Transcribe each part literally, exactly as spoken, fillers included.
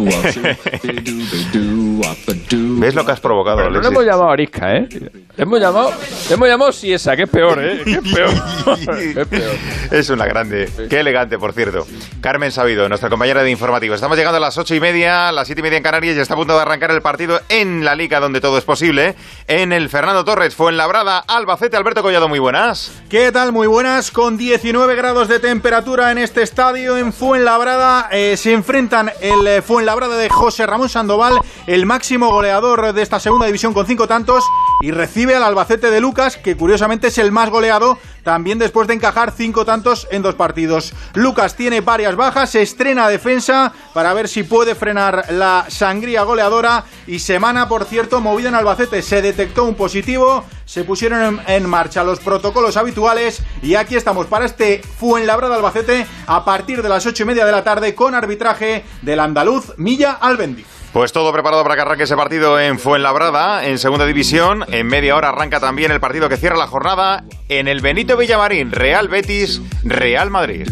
¿Ves lo que has provocado, Pero no le hemos llamado arisca, ¿eh? Le hemos llamado, le hemos llamado Siesa, que es peor, ¿eh? Que es peor. Que es peor. Es una grande. Qué elegante, por cierto. Carmen Sabido, nuestra compañera de informativo. Estamos llegando a las ocho y media, las siete y media en Canarias, y está a punto de arrancar el partido en la Liga, donde todo es posible. En el Fernando Torres, Fuenlabrada, Albacete. Alberto Collado, muy buenas. ¿Qué tal? Muy buenas. Con diecinueve grados de temperatura en este estadio, en Fuenlabrada, eh, se enfrentan el eh, Fuenlabrada de José Ramón Sandoval, el máximo goleador de esta segunda división con cinco tantos, y recibe al Albacete de Lucas, que curiosamente es el más goleado, también después de encajar cinco tantos en dos partidos. Lucas tiene varias bajas, se estrena defensa para ver si puede frenar la sangría goleadora, y semana, por cierto, movida en Albacete. Se detectó un positivo, se pusieron en, en marcha los protocolos habituales, y aquí estamos para este Fuenlabrada Albacete a partir de las ocho y media de la tarde, con arbitraje del andaluz Milla Albendiz. Pues todo preparado para que arranque ese partido en Fuenlabrada, en segunda división. En media hora arranca también el partido que cierra la jornada en el Benito Villamarín. Real Betis, Real Madrid.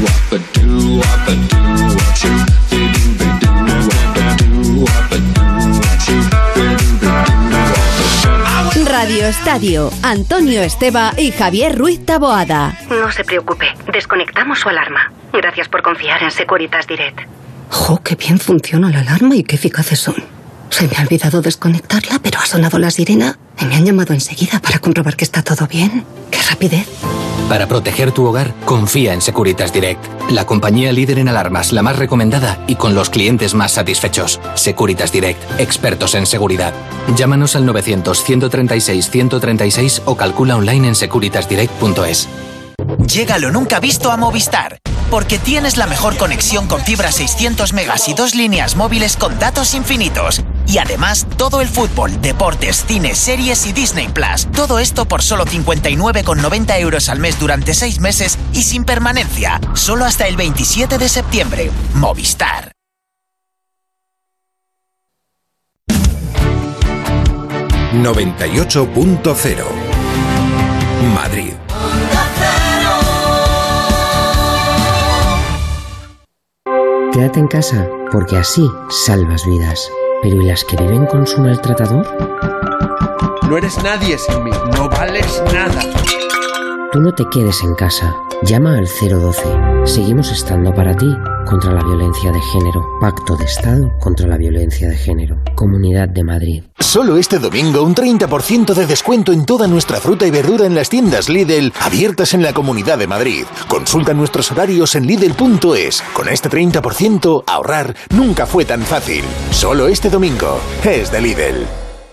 Radio Estadio, Antonio Esteba y Javier Ruiz Taboada. No se preocupe, desconectamos su alarma. Gracias por confiar en Securitas Direct. ¡Jo, qué bien funciona la alarma y qué eficaces son! Se me ha olvidado desconectarla, pero ha sonado la sirena y me han llamado enseguida para comprobar que está todo bien. ¡Qué rapidez! Para proteger tu hogar, confía en Securitas Direct, la compañía líder en alarmas, la más recomendada y con los clientes más satisfechos. Securitas Direct, expertos en seguridad. Llámanos al novecientos, ciento treinta y seis, ciento treinta y seis o calcula online en securitas direct punto es. Llega lo nunca visto a Movistar, porque tienes la mejor conexión con fibra seiscientos megas y dos líneas móviles con datos infinitos. Y además, todo el fútbol, deportes, cine, series y Disney Plus. Todo esto por solo cincuenta y nueve con noventa euros al mes durante seis meses y sin permanencia. Solo hasta el veintisiete de septiembre. Movistar. noventa y ocho punto cero Madrid. Quédate en casa, porque así salvas vidas. ¿Pero y las que viven con su maltratador? No eres nadie sin mí, no vales nada. Tú no te quedes en casa. Llama al cero doce. Seguimos estando para ti. Contra la violencia de género. Pacto de Estado contra la violencia de género. Comunidad de Madrid. Solo este domingo un treinta por ciento de descuento en toda nuestra fruta y verdura en las tiendas Lidl abiertas en la Comunidad de Madrid. Consulta nuestros horarios en lidl punto es. Con este treinta por ciento ahorrar nunca fue tan fácil. Solo este domingo es de Lidl.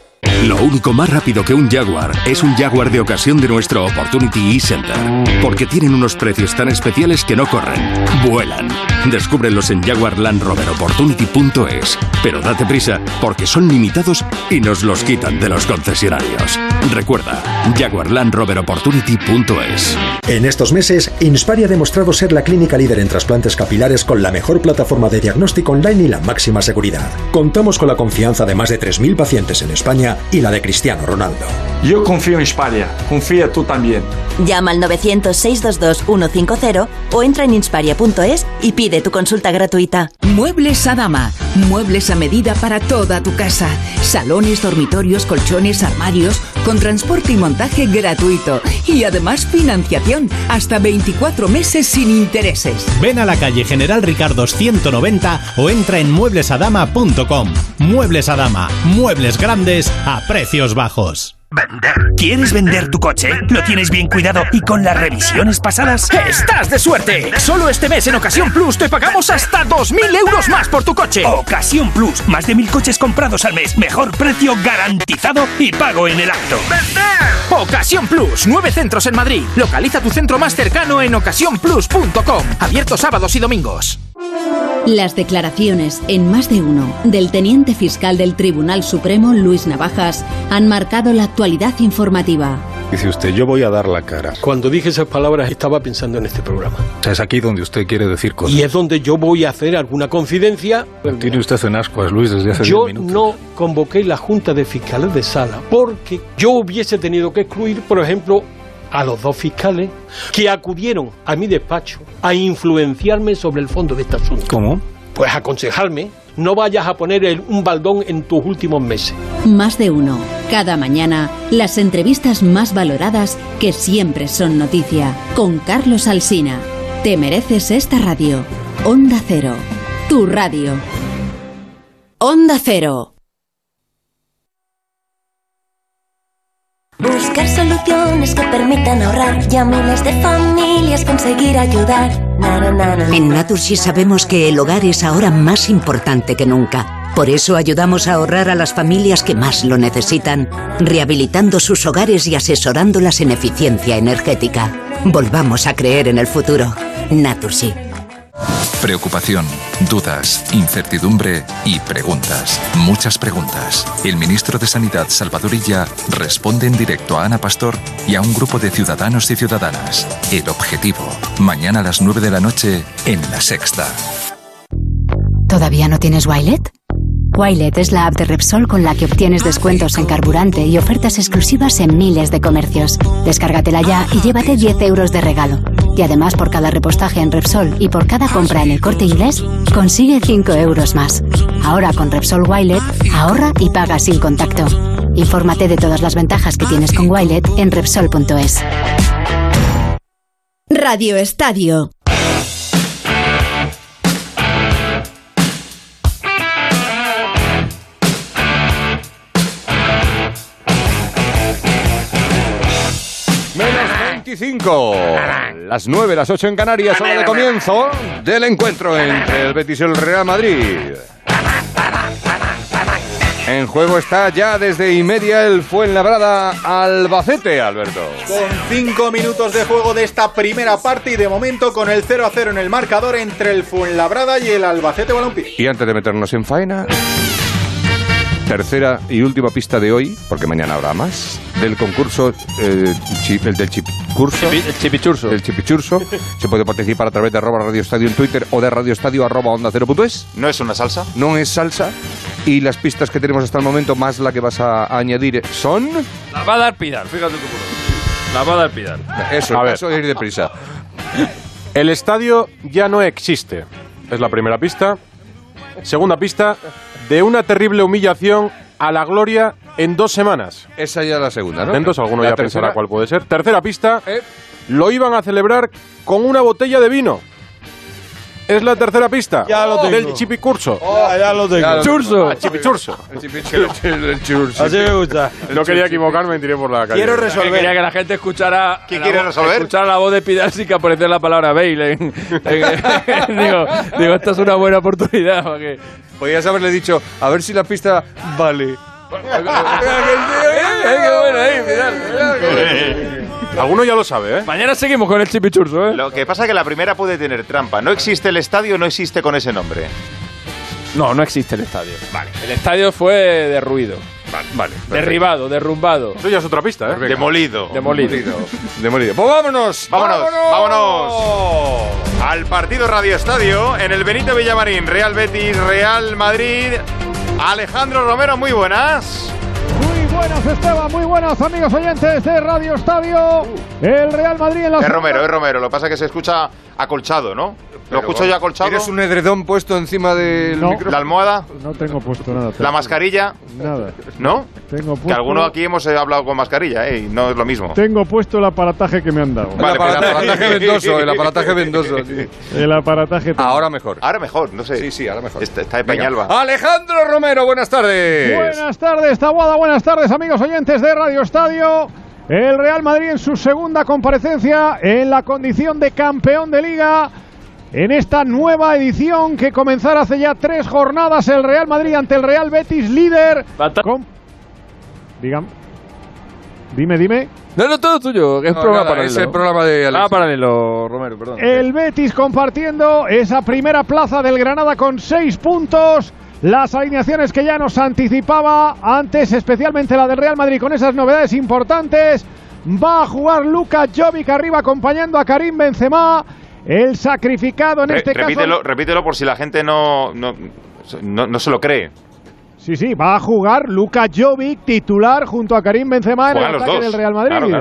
Lo único más rápido que un Jaguar es un Jaguar de ocasión de nuestro Opportunity eCenter. Porque tienen unos precios tan especiales que no corren, vuelan. Descúbrelos en jaguar land rover opportunity punto es. Pero date prisa, porque son limitados y nos los quitan de los concesionarios. Recuerda, jaguar land rover opportunity punto es. En estos meses, Inspari ha demostrado ser la clínica líder en trasplantes capilares con la mejor plataforma de diagnóstico online y la máxima seguridad. Contamos con la confianza de más de tres mil pacientes en España y la de Cristiano Ronaldo. Yo confío en Insparia, confía tú también. Llama al novecientos, seiscientos veintidós, ciento cincuenta o entra en insparia punto es y pide tu consulta gratuita. Muebles Adama, muebles a medida para toda tu casa. Salones, dormitorios, colchones, armarios, con transporte y montaje gratuito. Y además financiación, hasta veinticuatro meses sin intereses. Ven a la calle General Ricardos ciento noventa o entra en muebles adama punto com. Muebles Adama, muebles grandes a precios bajos. Vender. ¿Quieres vender tu coche? ¿Lo tienes bien cuidado y con las revisiones pasadas? ¡Estás de suerte! Solo este mes en Ocasión Plus te pagamos hasta dos mil euros más por tu coche. Ocasión Plus. Más de mil coches comprados al mes. Mejor precio garantizado y pago en el acto. ¡Vender! Ocasión Plus. Nueve centros en Madrid. Localiza tu centro más cercano en ocasión plus punto com. Abierto sábados y domingos. Las declaraciones, en más de uno, del teniente fiscal del Tribunal Supremo, Luis Navajas, han marcado la actualidad informativa. Dice usted, yo voy a dar la cara. Cuando dije esas palabras estaba pensando en este programa. O sea, es aquí donde usted quiere decir cosas. Y es donde yo voy a hacer alguna confidencia. Tiene usted en ascuas, Luis, desde hace Yo diez minutos. no convoqué la Junta de Fiscales de Sala porque yo hubiese tenido que excluir, por ejemplo, a los dos fiscales que acudieron a mi despacho a influenciarme sobre el fondo de este asunto. ¿Cómo? Pues aconsejarme no vayas a poner el, un baldón en tus últimos meses. Más de uno. Cada mañana, las entrevistas más valoradas que siempre son noticia. Con Carlos Alsina. Te mereces esta radio. Onda Cero. Tu radio. Onda Cero. Buscar soluciones que permitan ahorrar y a miles de familias conseguir ayudar. Na, na, na, na. En Naturgy sabemos que el hogar es ahora más importante que nunca. Por eso ayudamos a ahorrar a las familias que más lo necesitan, rehabilitando sus hogares y asesorándolas en eficiencia energética. Volvamos a creer en el futuro. Naturgy. Preocupación, dudas, incertidumbre y preguntas. Muchas preguntas. El ministro de Sanidad, Salvador Illa, responde en directo a Ana Pastor y a un grupo de ciudadanos y ciudadanas. El objetivo, mañana a las nueve de la noche en La Sexta. ¿Todavía no tienes Wilet? Wilet es la app de Repsol con la que obtienes descuentos en carburante y ofertas exclusivas en miles de comercios. Descárgatela ya y llévate diez euros de regalo. Y además, por cada repostaje en Repsol y por cada compra en El Corte Inglés, consigue cinco euros más. Ahora con Repsol Wilet, ahorra y paga sin contacto. Infórmate de todas las ventajas que tienes con Wilet en Repsol punto es. Radio Estadio. veinticinco. Las nueve, las ocho en Canarias, hora de comienzo del encuentro entre el Betis y el Real Madrid. En juego está ya desde y media el Fuenlabrada Albacete, Alberto. Con cinco minutos de juego de esta primera parte y de momento con el cero a cero en el marcador entre el Fuenlabrada y el Albacete Balompié. Y antes de meternos en faena, tercera y última pista de hoy, porque mañana habrá más, del concurso, eh, chip, el del chipcurso. Chipi, el chipichurso. El chipichurso. Se puede participar a través de arroba Radio Estadio en Twitter o de Radio Estadio arroba onda cero punto es. ¿No es una salsa? No es salsa. Y las pistas que tenemos hasta el momento, más la que vas a añadir, son... La va a dar Pidal, fíjate tú. La va a dar Pidal. Eso, A ver. eso de ir deprisa. El estadio ya no existe. Es la primera pista. Segunda pista, de una terrible humillación a la gloria en dos semanas. Esa ya es la segunda, ¿no? Atentos, alguno La ya tercera. pensará cuál puede ser. Tercera pista, Eh. lo iban a celebrar con una botella de vino. Es la tercera pista Ya lo tengo. del chipicurso. Ya, ya lo tengo. Ya lo- Churso. Ah, chipichurso. El chipichurso. El churso. Así me gusta. No quería equivocarme, tiré por la calle. Quiero Que resolver. quería que la gente escuchara. ¿Qué la quiere voz- resolver? Escuchara la voz de Pidal sin que apareciera la palabra Bale. En, en- digo, digo, esta es una buena oportunidad. Para que... Podías haberle dicho, a ver si la pista vale. Qué bueno ahí, Pidal. Alguno ya lo sabe, ¿eh? Mañana seguimos con el chipichurso, ¿eh? Lo que pasa es que la primera puede tener trampa. No existe el estadio, no existe con ese nombre. No, no existe el estadio. Vale. El estadio fue derruido. Vale, vale. Derribado, derrumbado. Eso ya es otra pista, ¿eh? Venga. Demolido. Demolido. Demolido. Pues vámonos. Vámonos, vámonos. Al partido Radio Estadio en el Benito Villamarín. Real Betis, Real Madrid. Alejandro Romero, muy buenas. Muy buenas, Esteban, muy buenas, amigos oyentes de Radio Estadio. El Real Madrid en la... Es Romero, es Romero. Lo que pasa es que se escucha acolchado, ¿no? ¿Lo escucho yo acolchado? ¿Tienes un edredón puesto encima del No. micrófono? ¿La almohada? No tengo puesto nada. ¿La mascarilla? Nada. ¿No? Tengo puesto... Que alguno aquí hemos eh, hablado con mascarilla, ¿eh? Y no es lo mismo. Tengo puesto el aparataje que me han dado. El aparataje vendoso, el aparataje vendoso. Sí. El aparataje... Ahora mejor. Ahora mejor, no sé. Sí, sí, ahora mejor. Está, está de Venga. Peñalba. Alejandro Romero, buenas tardes. Buenas tardes, Taboada, buenas tardes, amigos oyentes de Radio Estadio. El Real Madrid en su segunda comparecencia en la condición de campeón de Liga. En esta nueva edición que comenzará hace ya tres jornadas, el Real Madrid ante el Real Betis, líder. Con... Dígame. Dime, dime. No, no, todo tuyo. Es No, programa nada, paralelo. es el programa de Alex. Ah, paralelo, Romero, perdón. El Betis compartiendo esa primera plaza del Granada con seis puntos. Las alineaciones que ya nos anticipaba antes, especialmente la del Real Madrid con esas novedades importantes. Va a jugar Luka Jovic arriba acompañando a Karim Benzema. El sacrificado en Re- este repítelo, caso... repítelo por si la gente no, no, no, no se lo cree. Sí, sí, va a jugar Luka Jovic titular junto a Karim Benzema en el Juegan los ataque dos. del Real Madrid. Claro, claro.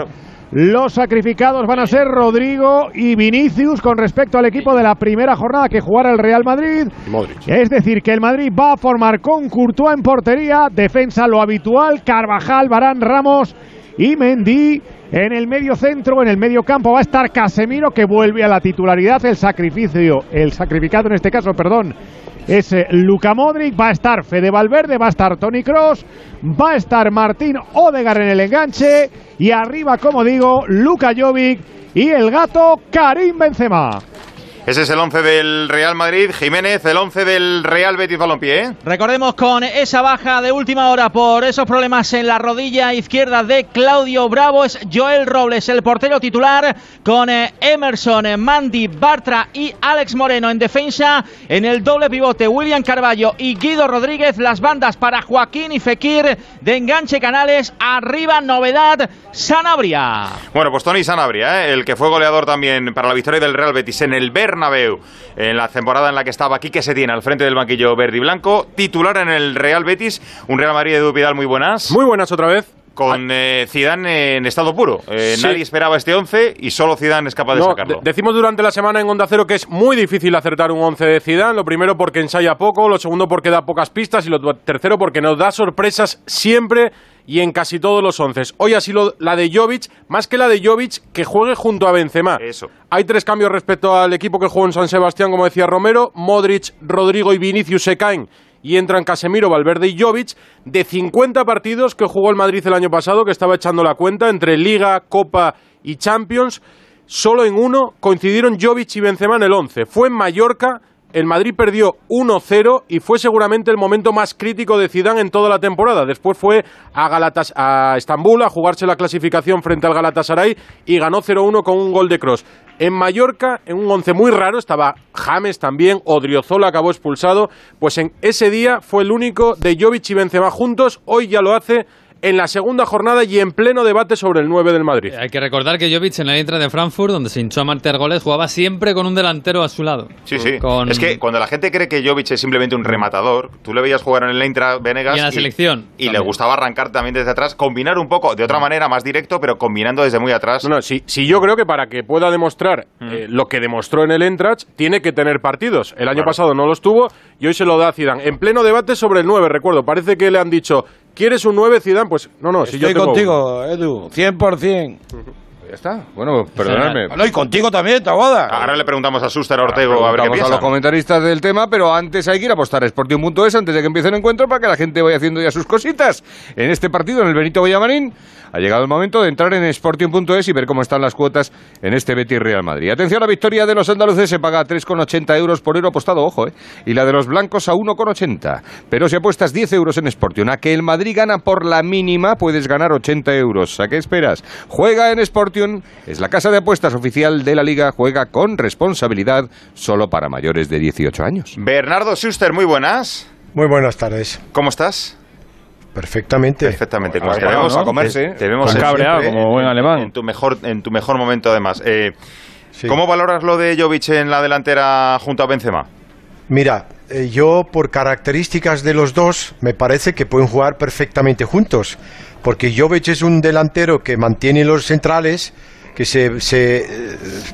Los sacrificados van a ser Rodrigo y Vinicius con respecto al equipo de la primera jornada que jugará el Real Madrid. Modric. Es decir, que el Madrid va a formar con Courtois en portería, defensa lo habitual, Carvajal, Varane, Ramos y Mendy. En el medio centro, en el medio campo va a estar Casemiro, que vuelve a la titularidad. El sacrificio, el sacrificado en este caso, perdón, es eh, Luka Modric. Va a estar Fede Valverde, va a estar Toni Kroos, va a estar Martín Odegaard en el enganche y arriba, como digo, Luka Jovic y el gato Karim Benzema. Ese es el once del Real Madrid. Jiménez, el once del Real Betis Balompié, ¿eh? Recordemos con esa baja de última hora por esos problemas en la rodilla izquierda de Claudio Bravo, es Joel Robles, el portero titular, con eh, Emerson, eh, Mandy, Bartra y Alex Moreno en defensa. En el doble pivote, William Carballo y Guido Rodríguez. Las bandas para Joaquín y Fekir. De enganche Canales. Arriba, novedad, Sanabria. Bueno, pues Tony Sanabria, ¿eh? El que fue goleador también para la victoria del Real Betis en el Bernabéu en la temporada en la que estaba Quique Setién al frente del banquillo verde y blanco, titular en el Real Betis. Un Real Madrid de Edu Pidal muy buenas. Muy buenas otra vez. Con eh, Zidane en estado puro. Eh, Sí. Nadie esperaba este once y solo Zidane es capaz de No, sacarlo. de- decimos durante la semana en Onda Cero que es muy difícil acertar un once de Zidane. Lo primero porque ensaya poco, lo segundo porque da pocas pistas y lo tercero porque nos da sorpresas siempre y en casi todos los once. Hoy ha sido la de Jovic, más que la de Jovic, que juegue junto a Benzema. Eso. Hay tres cambios respecto al equipo que jugó en San Sebastián, como decía Romero. Modric, Rodrigo y Vinicius se caen y entran Casemiro, Valverde y Jovic. De cincuenta partidos que jugó el Madrid el año pasado, que estaba echando la cuenta entre Liga, Copa y Champions, solo en uno coincidieron Jovic y Benzema en el once. Fue en Mallorca. El Madrid perdió uno cero y fue seguramente el momento más crítico de Zidane en toda la temporada. Después fue a, Galatas a Estambul a jugarse la clasificación frente al Galatasaray y ganó cero uno con un gol de Kroos. En Mallorca, en un once muy raro, estaba James también, Odriozola acabó expulsado. Pues en ese día fue el único de Jovic y Benzema juntos. Hoy ya lo hace en la segunda jornada y en pleno debate sobre el nueve del Madrid. Hay que recordar que Jovic en la Eintracht de Frankfurt, donde se hinchó a meter goles, jugaba siempre con un delantero a su lado. Sí, sí. Con... Es que cuando la gente cree que Jovic es simplemente un rematador, tú le veías jugar en el Eintracht Venegas Y en la selección. Y le gustaba arrancar también desde atrás, combinar un poco, de otra manera, más directo, pero combinando desde muy atrás. No, no, sí, sí, yo creo que para que pueda demostrar eh, lo que demostró en el Eintracht, tiene que tener partidos. El año Claro. pasado no los tuvo y hoy se lo da a Zidane. En pleno debate sobre el nueve, recuerdo, parece que le han dicho, ¿quieres un nueve, Zidane? Pues no, no, si yo Estoy tengo contigo, Edu, cien por cien. Ya está. Bueno, perdonadme. No, y contigo también, Taboada. Ahora le preguntamos a Suster Ortego a ver qué Preguntamos a piensa. los comentaristas del tema, pero antes hay que ir a apostar a Sportium punto es antes de que empiece el encuentro para que la gente vaya haciendo ya sus cositas. En este partido, en el Benito Villamarín, ha llegado el momento de entrar en Sportium punto es y ver cómo están las cuotas en este Betis Real Madrid. Atención, la victoria de los andaluces se paga a tres con ochenta euros por euro apostado, ojo, ¿eh? Y la de los blancos a uno con ochenta. Pero si apuestas diez euros en Sportium a que el Madrid gana por la mínima, puedes ganar ochenta euros. ¿A qué esperas? Juega en Sportium, es la casa de apuestas oficial de la Liga, juega con responsabilidad, solo para mayores de dieciocho años. Bernardo Suster, muy buenas. Muy buenas tardes. ¿Cómo estás? Perfectamente. Perfectamente. Como Ah, te bueno, vemos, ¿no? A comerse. te, te vemos Con cabreado, siempre como buen alemán. En tu mejor, en tu mejor momento, además. Eh, ¿Cómo valoras lo de Jovic en la delantera junto a Benzema? Mira, eh, yo por características de los dos me parece que pueden jugar perfectamente juntos, porque Jovic es un delantero que mantiene los centrales, que se, se eh,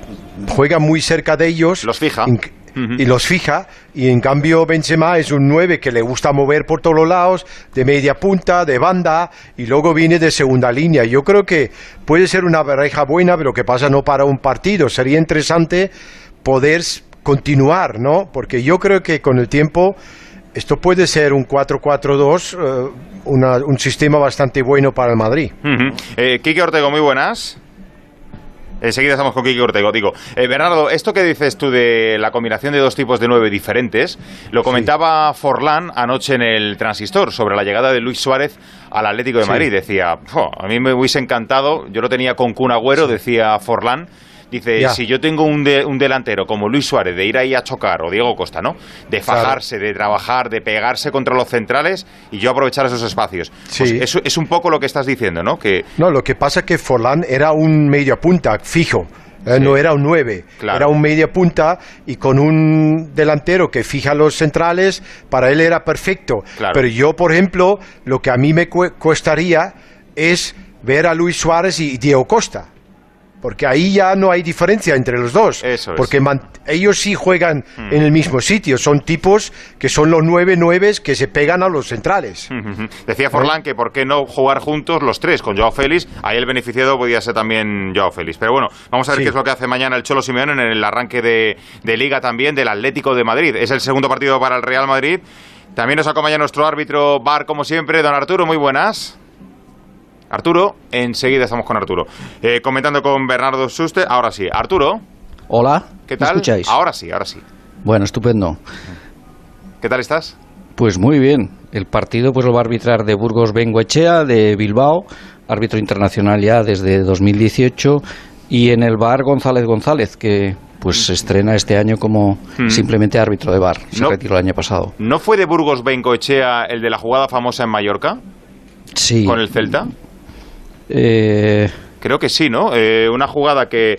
juega muy cerca de ellos. Los fija. Y los fija, y en cambio Benzema es un nueve que le gusta mover por todos los lados, de media punta, de banda, y luego viene de segunda línea. Yo creo que puede ser una pareja buena, pero que pasa no para un partido. Sería interesante poder continuar, ¿no? Porque yo creo que con el tiempo esto puede ser un cuatro cuatro dos, eh, una- un sistema bastante bueno para el Madrid. Uh-huh. eh, Quique Ortego, muy buenas. Enseguida estamos con Quique Ortego. Digo, eh, Bernardo, esto que dices tú de la combinación de dos tipos de nueve diferentes, lo comentaba Forlán anoche en el Transistor sobre la llegada de Luis Suárez al Atlético de Sí. Madrid. Decía, "Jo, a mí me hubiese encantado, yo lo tenía con Kun Agüero", decía Forlán. Dice, Ya. si yo tengo un, de- un delantero como Luis Suárez, de ir ahí a chocar, o Diego Costa, ¿no? De fajarse, de trabajar, de pegarse contra los centrales y yo aprovechar esos espacios. Sí. Pues eso es un poco lo que estás diciendo, ¿no? Que No, lo que pasa es que Forlán era un media punta fijo. eh, Sí. No era un nueve, Claro. era un media punta y con un delantero que fija los centrales, para él era perfecto. Claro. Pero yo, por ejemplo, lo que a mí me cu- costaría es ver a Luis Suárez y Diego Costa. porque ahí ya no hay diferencia entre los dos. Eso es. Porque man- ellos sí juegan Mm. en el mismo sitio, son tipos que son los nueve nueves que se pegan a los centrales. Decía Forlán que por qué no jugar juntos los tres con Joao Félix. Ahí el beneficiado podía ser también Joao Félix. Pero bueno, vamos a ver Sí. qué es lo que hace mañana el Cholo Simeone en el arranque de, de Liga también del Atlético de Madrid. Es el segundo partido para el Real Madrid. También nos acompaña nuestro árbitro V A R, como siempre, don Arturo. Muy buenas. Arturo, enseguida estamos con Arturo. Eh, comentando con Bernardo Suste. Ahora sí, Arturo. Hola. ¿Qué ¿Me tal? escucháis? Ahora sí, ahora sí. Bueno, estupendo. ¿Qué tal estás? Pues muy bien. El partido pues lo va a arbitrar de Burgos Bengoechea, de Bilbao, árbitro internacional ya desde dos mil dieciocho, y en el V A R González González, que pues se estrena este año como Mm. simplemente árbitro de V A R. Se No. retiró el año pasado. ¿No fue de Burgos Bengoechea el de la jugada famosa en Mallorca? Sí. ¿Con el Celta? Eh, Creo que sí, ¿no? Eh, una jugada que,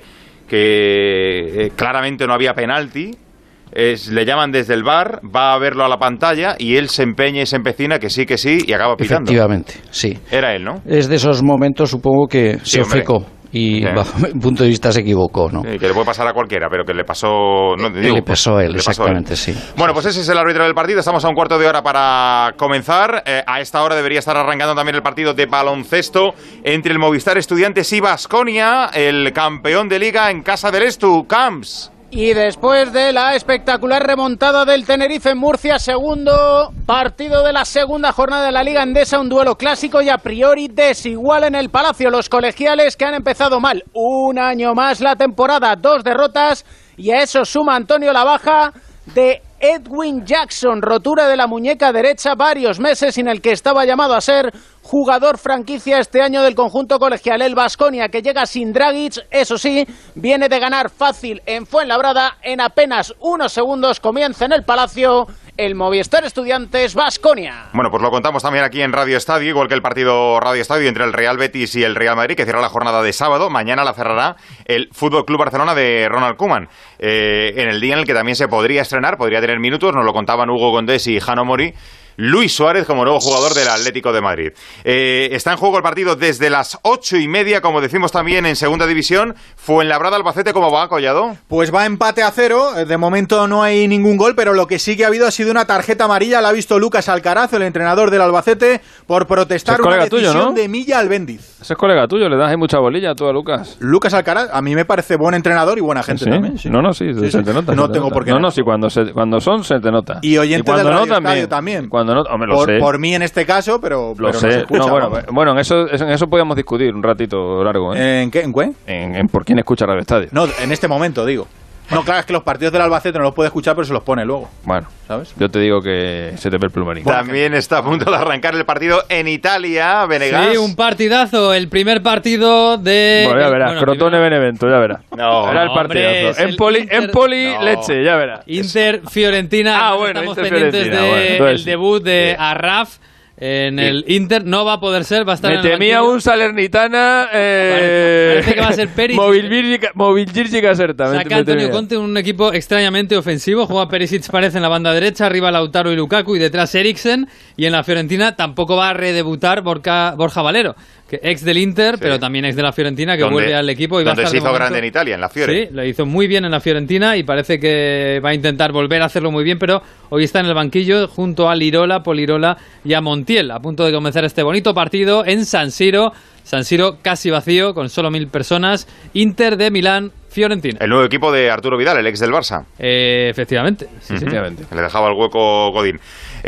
que eh, claramente no había penalti. Es, le llaman desde el V A R, va a verlo a la pantalla y él se empeña y se empecina que sí, que sí, y acaba pitando. efectivamente, sí. Era él, ¿no? Es de esos momentos, supongo, que Sí, se hombre. ofecó y Sí. bajo mi punto de vista se equivocó, ¿no? Sí, que le puede pasar a cualquiera, pero que le pasó... No, Eh, le pasó a él, le pasó a él. exactamente, sí. Bueno, pues ese es el árbitro del partido. Estamos a un cuarto de hora para comenzar. Eh, a esta hora debería estar arrancando también el partido de baloncesto entre el Movistar Estudiantes y Baskonia, el campeón de liga en casa del Estu, Camps. Y después de la espectacular remontada del Tenerife en Murcia, segundo partido de la segunda jornada de la Liga Endesa, un duelo clásico y a priori desigual en el Palacio. Los colegiales que han empezado mal un año más la temporada, dos derrotas, y a eso suma Antonio la baja de Edwin Jackson, rotura de la muñeca derecha, varios meses en el que estaba llamado a ser jugador franquicia este año del conjunto colegial. El Baskonia, que llega sin Dragic, eso sí, viene de ganar fácil en Fuenlabrada. En apenas unos segundos comienza en el Palacio el Movistar Estudiantes Baskonia. Bueno, pues lo contamos también aquí en Radio Estadio, igual que el partido Radio Estadio entre el Real Betis y el Real Madrid, que cierra la jornada de sábado. Mañana la cerrará el Fútbol Club Barcelona de Ronald Koeman, eh, en el día en el que también se podría estrenar, podría tener minutos, nos lo contaban Hugo Condés y Jano Mori, Luis Suárez como nuevo jugador del Atlético de Madrid. Eh, está en juego el partido desde las ocho y media, como decimos también en Segunda División. Fuenlabrada Albacete, ¿cómo va, Collado? Pues va empate a cero, de momento no hay ningún gol, pero lo que sí que ha habido ha sido una tarjeta amarilla, la ha visto Lucas Alcaraz, el entrenador del Albacete, por protestar Es una colega decisión tuyo, ¿no? de Milla Albéndiz. Ese es colega tuyo, le das ahí mucha bolilla tú a Lucas. Lucas Alcaraz, a mí me parece buen entrenador y buena gente ¿Sí? también. sí. No, no, sí, Sí, se sí. te nota. No se te tengo nota. por qué No, no. no, sí, cuando, se, cuando son se te nota. Y oyente cuando del no Radio también. Estadio también. Cuando no, hombre, lo por, sé. por mí en este caso, pero, Lo pero no sé. se escucha, No, bueno, vamos. bueno, en eso, en eso podíamos discutir un ratito largo. ¿eh? ¿En qué? ¿En qué? En, en por quién escucha Radio Estadio. No, en este momento digo. No, claro, es que los partidos del Albacete no los puede escuchar, pero se los pone luego. Bueno, ¿sabes? Yo te digo que se te ve el plumarín. También está a punto de arrancar el partido en Italia, Venegas. Sí, un partidazo, el primer partido de... Bueno, ya verás, bueno, Crotone Benevento, ya verás. No, Verá el hombre, partidazo. es En el poli, Inter- en poli No. leche, ya verás. Inter-Fiorentina. Ah, Además, bueno, estamos Inter-Fiorentina, pendientes del bueno, entonces sí. debut de Arraf en el Inter. No va a poder ser, va a estar Me en el temía banquillo. un Salernitana. Eh, Parece que va a ser Perisic. Movilgirgi Caserta. me- Saca me Antonio temía. Conte un equipo extrañamente ofensivo. Juega Perisic, parece, en la banda derecha. Arriba Lautaro y Lukaku. Y detrás Eriksen. Y en la Fiorentina tampoco va a redebutar Borja, Borja Valero, que ex del Inter, pero también ex de la Fiorentina, que Donde- vuelve al equipo. Y va a donde estar se de hizo momento- grande en Italia, en la Fiore. Sí, lo hizo muy bien en la Fiorentina y parece que va a intentar volver a hacerlo muy bien, pero hoy está en el banquillo junto a Lirola, Polirola y a Montiel, a punto de comenzar este bonito partido en San Siro. San Siro casi vacío, con solo mil personas. Inter de Milán, Fiorentina. El nuevo equipo de Arturo Vidal, el ex del Barça. Eh, efectivamente, sí, Ujú. sí. Le dejaba el hueco Godín.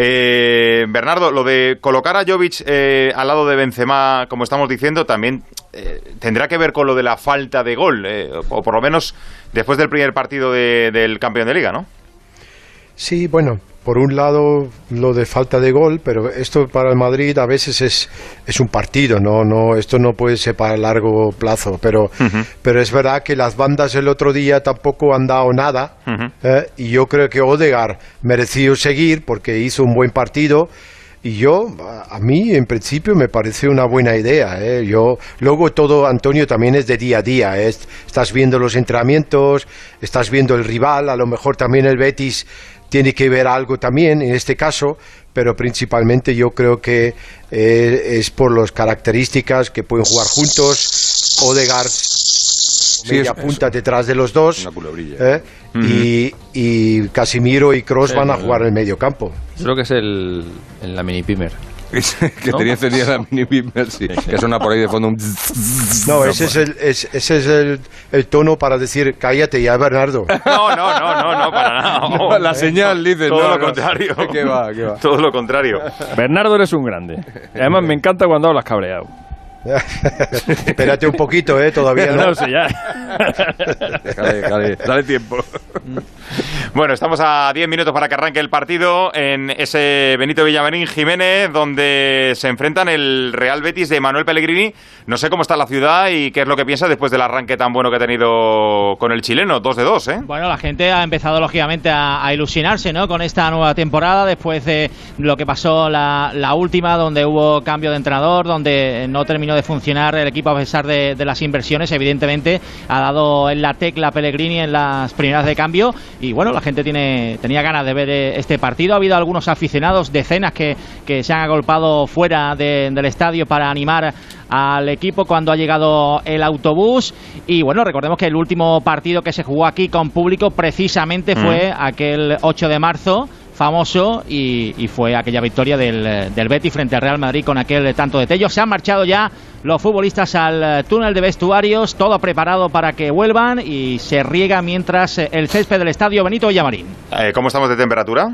Eh, Bernardo, lo de colocar a Jovic eh, al lado de Benzema, como estamos diciendo, también eh, tendrá que ver con lo de la falta de gol, eh, o por lo menos después del primer partido de- del campeón de liga, ¿no? Sí, bueno, por un lado lo de falta de gol, pero esto para el Madrid a veces es, es un partido, no, no, esto no puede ser para largo plazo, pero, pero es verdad que las bandas el otro día tampoco han dado nada, eh, y yo creo que Odegaard mereció seguir porque hizo un buen partido. Y yo, a a mí en principio me parece una buena idea. ¿eh? Yo, luego todo, Antonio, también es de día a día. ¿eh? Estás viendo los entrenamientos, estás viendo el rival, a lo mejor también el Betis tiene que ver algo también en este caso, pero principalmente yo creo que eh, es por las características que pueden jugar juntos. Odegaard Sí, media es, punta eso. detrás de los dos. Una culebrilla. ¿eh? Uh-huh. y, y Casemiro y Kroos Sí, van a no, jugar en el medio campo. Creo que es el, en la mini Pimer. que ¿No? tenía encendida la mini Pimer, sí. Que suena por ahí de fondo un... No, ese es el, es, ese es el, el tono para decir cállate ya, Bernardo. No, no, no, no, no, para nada. No, la señal dice, todo no, lo no. contrario. ¿Qué va, qué va? Todo lo contrario. Bernardo, eres un grande. Además, me encanta cuando hablas cabreado. Espérate un poquito, ¿eh? Todavía no. No, sí, ya. Dale, dale, dale tiempo. Bueno, estamos a diez minutos para que arranque el partido en ese Benito Villamarín Jiménez, donde se enfrentan el Real Betis de Manuel Pellegrini. No sé cómo está la ciudad y qué es lo que piensa después del arranque tan bueno que ha tenido con el chileno, dos de dos, ¿eh? Bueno, la gente ha empezado lógicamente a, a ilusionarse, ¿no? Con esta nueva temporada, después de lo que pasó la, la última, donde hubo cambio de entrenador, donde no terminó de funcionar el equipo a pesar de, de las inversiones. Evidentemente ha dado en la tecla Pellegrini en las primeras de cambio y bueno, la gente tiene tenía ganas de ver este partido. Ha habido algunos aficionados, decenas que, que se han agolpado fuera de, del estadio para animar al equipo cuando ha llegado el autobús. Y bueno, recordemos que el último partido que se jugó aquí con público precisamente mm. fue aquel ocho de marzo famoso y, y fue aquella victoria del, del Betis frente al Real Madrid con aquel tanto de Tello. Se han marchado ya los futbolistas al túnel de vestuarios, todo preparado para que vuelvan y se riega mientras el césped del estadio Benito Villamarín. Eh, ¿Cómo estamos de temperatura?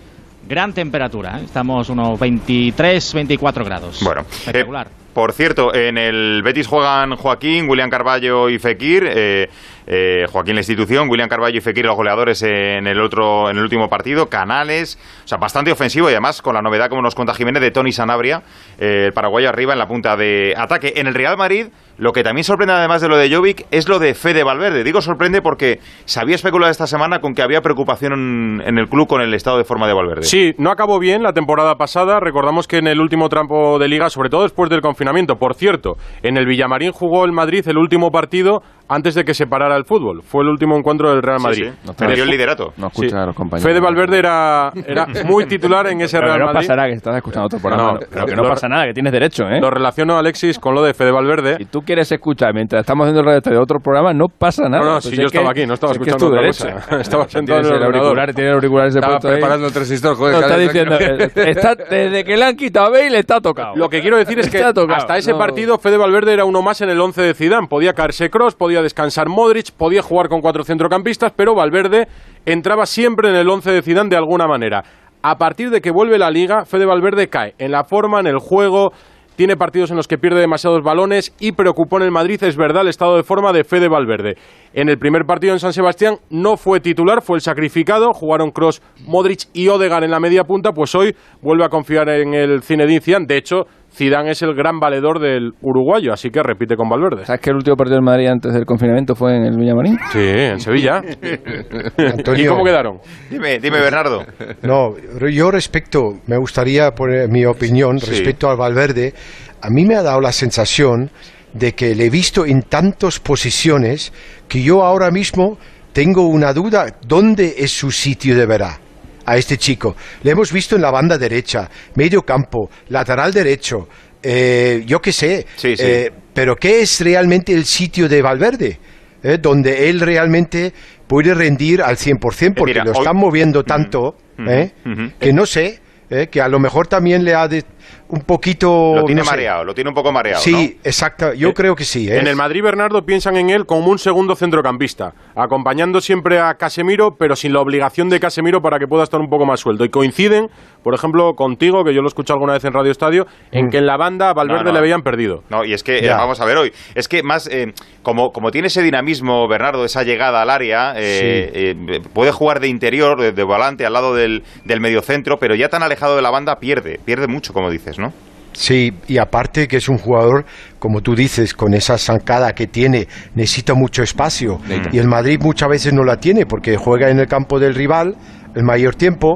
Gran temperatura, ¿eh? Estamos unos veintitrés, veinticuatro grados. Bueno, espectacular. Eh, por cierto, en el Betis juegan Joaquín, William Carballo y Fekir. Eh, eh, Joaquín la institución, William Carballo y Fekir los goleadores en el otro, en el último partido. Canales, o sea, bastante ofensivo y además con la novedad, como nos cuenta Jiménez, de Tony Sanabria, eh, el paraguayo arriba en la punta de ataque. En el Real Madrid, lo que también sorprende además de lo de Jovic es lo de Fede Valverde. Digo sorprende porque se había especulado esta semana con que había preocupación en, en el club con el estado de forma de Valverde. Sí, no acabó bien la temporada pasada. Recordamos que en el último tramo de Liga, sobre todo después del confinamiento, por cierto, en el Villamarín jugó el Madrid el último partido antes de que se parara el fútbol. Fue el último encuentro del Real Madrid. Sí, sí. No perdió el liderato. No escucha sí. a los compañeros. Fede Valverde era, era muy titular en ese pero Real no Madrid. No pasará que estás escuchando otro programa. No, no, pero que no lo, pasa nada, que tienes derecho, ¿eh? Lo relaciono, Alexis, con lo de Fede Valverde. Si tú quieres escuchar mientras estamos haciendo el radio de otro programa, no pasa nada. No, no, pues si yo estaba aquí, no estaba escuchando otra cosa. Estaba sentado en el auricular, tiene auriculares de Estaba puesto preparando ahí. el transistor, joder. No, está diciendo, está, desde que le han quitado a Bale está tocado. Lo que quiero decir es que hasta ese no. partido Fede Valverde era uno más en el once de Zidane. Podía caerse Kroos, podía descansar Modric, podía jugar con cuatro centrocampistas, pero Valverde entraba siempre en el once de Zidane de alguna manera. A partir de que vuelve la Liga, Fede Valverde cae en la forma, en el juego, tiene partidos en los que pierde demasiados balones y preocupó en el Madrid, es verdad, el estado de forma de Fede Valverde. En el primer partido en San Sebastián no fue titular, fue el sacrificado, jugaron Kroos, Modric y Odegaard en la media punta, pues hoy vuelve a confiar en el Zinedine Zidane. De hecho, Zidane es el gran valedor del uruguayo, así que repite con Valverde. ¿Sabes que el último partido del Madrid antes del confinamiento fue en el Villamarín? Sí, en Sevilla. Antonio, ¿Y cómo quedaron? Dime, dime, Bernardo. No, yo respecto, me gustaría poner mi opinión sí. respecto al Valverde. A mí me ha dado la sensación de que le he visto en tantas posiciones que yo ahora mismo tengo una duda, ¿dónde es su sitio de verdad? A este chico. Le hemos visto en la banda derecha, medio campo, lateral derecho, eh, yo qué sé. Sí, sí. Eh, pero ¿qué es realmente el sitio de Valverde? Eh, donde él realmente puede rendir al cien por ciento, porque Mira, lo están hoy... moviendo tanto, uh-huh, eh, uh-huh. que no sé, eh, que a lo mejor también le ha de un poquito... Lo tiene no mareado, sé. lo tiene un poco mareado, Sí, ¿no? exacto, yo eh, creo que sí. ¿eh? En el Madrid, Bernardo, piensan en él como un segundo centrocampista, acompañando siempre a Casemiro, pero sin la obligación de Casemiro para que pueda estar un poco más suelto. Y coinciden, por ejemplo, contigo, que yo lo he escuchado alguna vez en Radio Estadio, en mm. que en la banda a Valverde no, no. le habían perdido. No, y es que, eh, vamos a ver hoy, es que más, eh, como, como tiene ese dinamismo, Bernardo, esa llegada al área, eh, sí. eh, puede jugar de interior, de, de volante, al lado del, del mediocentro, pero ya tan alejado de la banda pierde, pierde mucho, como dices, ¿no? Sí, y aparte que es un jugador, como tú dices, con esa zancada que tiene, necesita mucho espacio. Mm. Y el Madrid muchas veces no la tiene porque juega en el campo del rival el mayor tiempo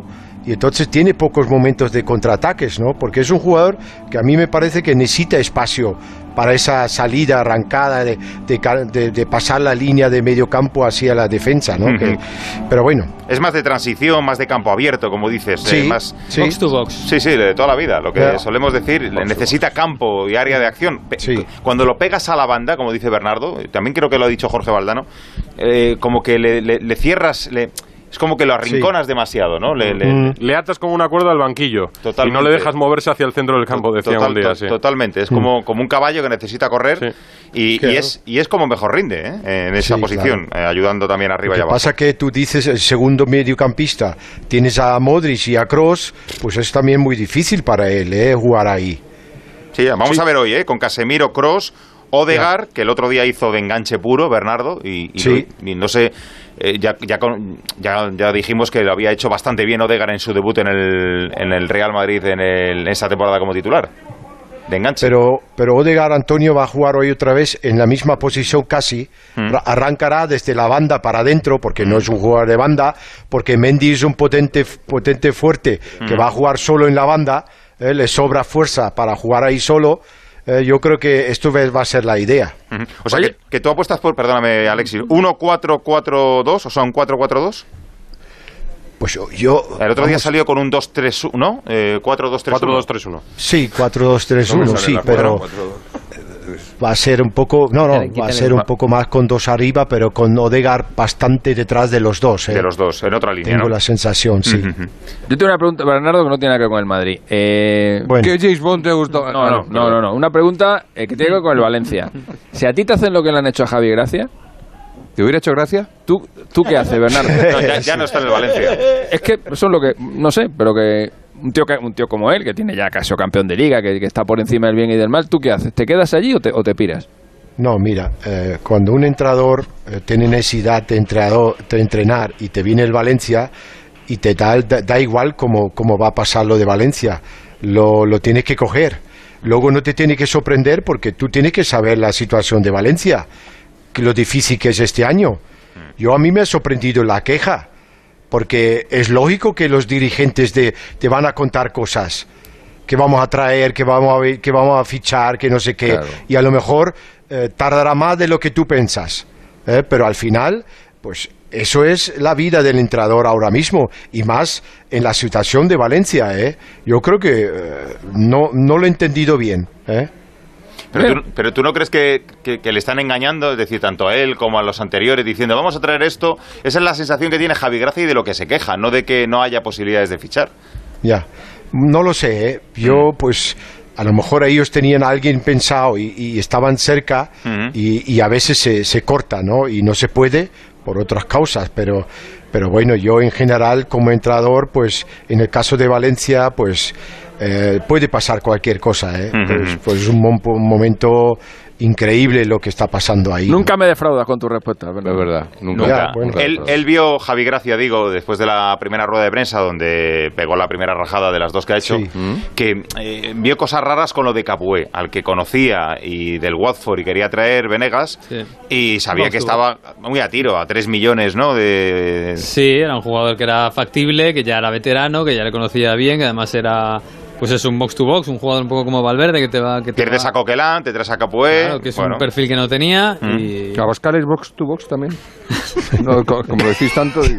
y entonces tiene pocos momentos de contraataques, ¿no? Porque es un jugador que a mí me parece que necesita espacio para esa salida arrancada de, de, de, de pasar la línea de medio campo hacia la defensa, ¿no? Uh-huh. Que, pero bueno. Es más de transición, más de campo abierto, como dices. Sí, eh, más sí. Box to box. Sí, sí, de toda la vida. Lo que yeah. solemos decir, box necesita campo y área de acción. Sí. Cuando lo pegas a la banda, como dice Bernardo, también creo que lo ha dicho Jorge Valdano, eh, como que le, le, le cierras... Le, es como que lo arrinconas sí. demasiado, ¿no? Le, le, mm. le atas como una cuerda al banquillo. Totalmente. Y no le dejas moverse hacia el centro del campo, decía Total, un día. Sí. Totalmente. Es mm. como, como un caballo que necesita correr sí. y, claro. y, es, y es como mejor rinde ¿eh? en esa sí, posición, claro. eh, ayudando también arriba y abajo. Lo que pasa que tú dices el segundo mediocampista, tienes a Modric y a Kroos, pues es también muy difícil para él ¿eh? jugar ahí. Sí, vamos sí. a ver hoy, ¿eh? con Casemiro, Kroos, Odegaard, que el otro día hizo de enganche puro, Bernardo, y, y, sí. lo, y no sé, eh, ya, ya, con, ya, ya dijimos que lo había hecho bastante bien Odegaard en su debut en el, en el Real Madrid en, el, en esa temporada como titular, de enganche. Pero, pero Odegaard, Antonio, va a jugar hoy otra vez en la misma posición casi, mm. arrancará desde la banda para adentro, porque mm. no es un jugador de banda, porque Mendy es un potente, potente fuerte, mm. que va a jugar solo en la banda, eh, le sobra fuerza para jugar ahí solo. Eh, yo creo que esto va a ser la idea. Uh-huh. O sea, que, que tú apuestas por, perdóname, Alexis, uno cuatro cuatro dos, o sea, un cuatro cuatro dos. Pues yo... yo el otro vamos. día salió con un dos tres uno, ¿no? Eh, cuatro dos tres uno. Sí, cuatro dos tres uno, sí, pero... va a ser un poco, no, no, va a ser un poco más con dos arriba, pero con Odegaard bastante detrás de los dos. ¿eh? De los dos, en otra línea. Tengo ¿no? la sensación, sí. Uh-huh. Yo tengo una pregunta, Bernardo, que no tiene nada que ver con el Madrid. Eh, bueno. ¿Qué James Bond te gustó? No, no, no, no, no. Una pregunta eh, que tiene que ver con el Valencia. Si a ti te hacen lo que le han hecho a Javi Gracia, ¿te hubiera hecho gracia? ¿Tú, tú qué haces, Bernardo? No, ya, ya no está en el Valencia. Es que eso es lo que, no sé, pero que... Un tío, que, un tío como él, que tiene ya casi campeón de liga, que, que está por encima del bien y del mal, ¿tú qué haces? ¿Te quedas allí o te, o te piras? No, mira, eh, cuando un entrenador eh, tiene necesidad de, entrenador, de entrenar y te viene el Valencia y te da, da, da igual cómo, cómo va a pasar lo de Valencia, lo, lo tienes que coger. Luego no te tiene que sorprender porque tú tienes que saber la situación de Valencia, que lo difícil que es este año. Yo a mí me ha sorprendido la queja, porque es lógico que los dirigentes de, te van a contar cosas, que vamos a traer, que vamos a, que vamos a fichar, que no sé qué, claro. Y a lo mejor eh, tardará más de lo que tú piensas, ¿eh? Pero al final, pues eso es la vida del entrenador ahora mismo, y más en la situación de Valencia, ¿eh? Yo creo que eh, no, no lo he entendido bien, ¿eh? Pero tú, pero tú no crees que, que, que le están engañando, es decir, tanto a él como a los anteriores, diciendo vamos a traer esto. Esa es la sensación que tiene Javi Gracia y de lo que se queja, no de que no haya posibilidades de fichar. Ya, no lo sé, ¿eh? Yo pues a lo mejor ellos tenían a alguien pensado y, y estaban cerca, uh-huh. y, y a veces se, se corta, ¿no? Y no se puede por otras causas, pero, pero bueno, yo en general como entrenador, pues en el caso de Valencia, pues... Eh, puede pasar cualquier cosa, ¿eh? Uh-huh. Pues, pues es un, mo- un momento increíble lo que está pasando ahí. Nunca me defraudas con tu respuesta, ¿verdad? Es verdad, nunca. Ya, bueno. él, él vio Javi Gracia, digo, después de la primera rueda de prensa, donde pegó la primera rajada de las dos que ha hecho, sí. que eh, vio cosas raras con lo de Capué, al que conocía y del Watford y quería traer Venegas, sí. y sabía no, que estaba muy a tiro, a tres millones, ¿no? De... Sí, era un jugador que era factible, que ya era veterano, que ya le conocía bien, que además era... Pues es un box to box, un jugador un poco como Valverde que te va... Que te Pierdes va... a Coquelin, te traes a Capué... Claro, que es bueno. un perfil que no tenía mm. y... ¿Abascal es box to box también? No, como lo decís tanto... Digo.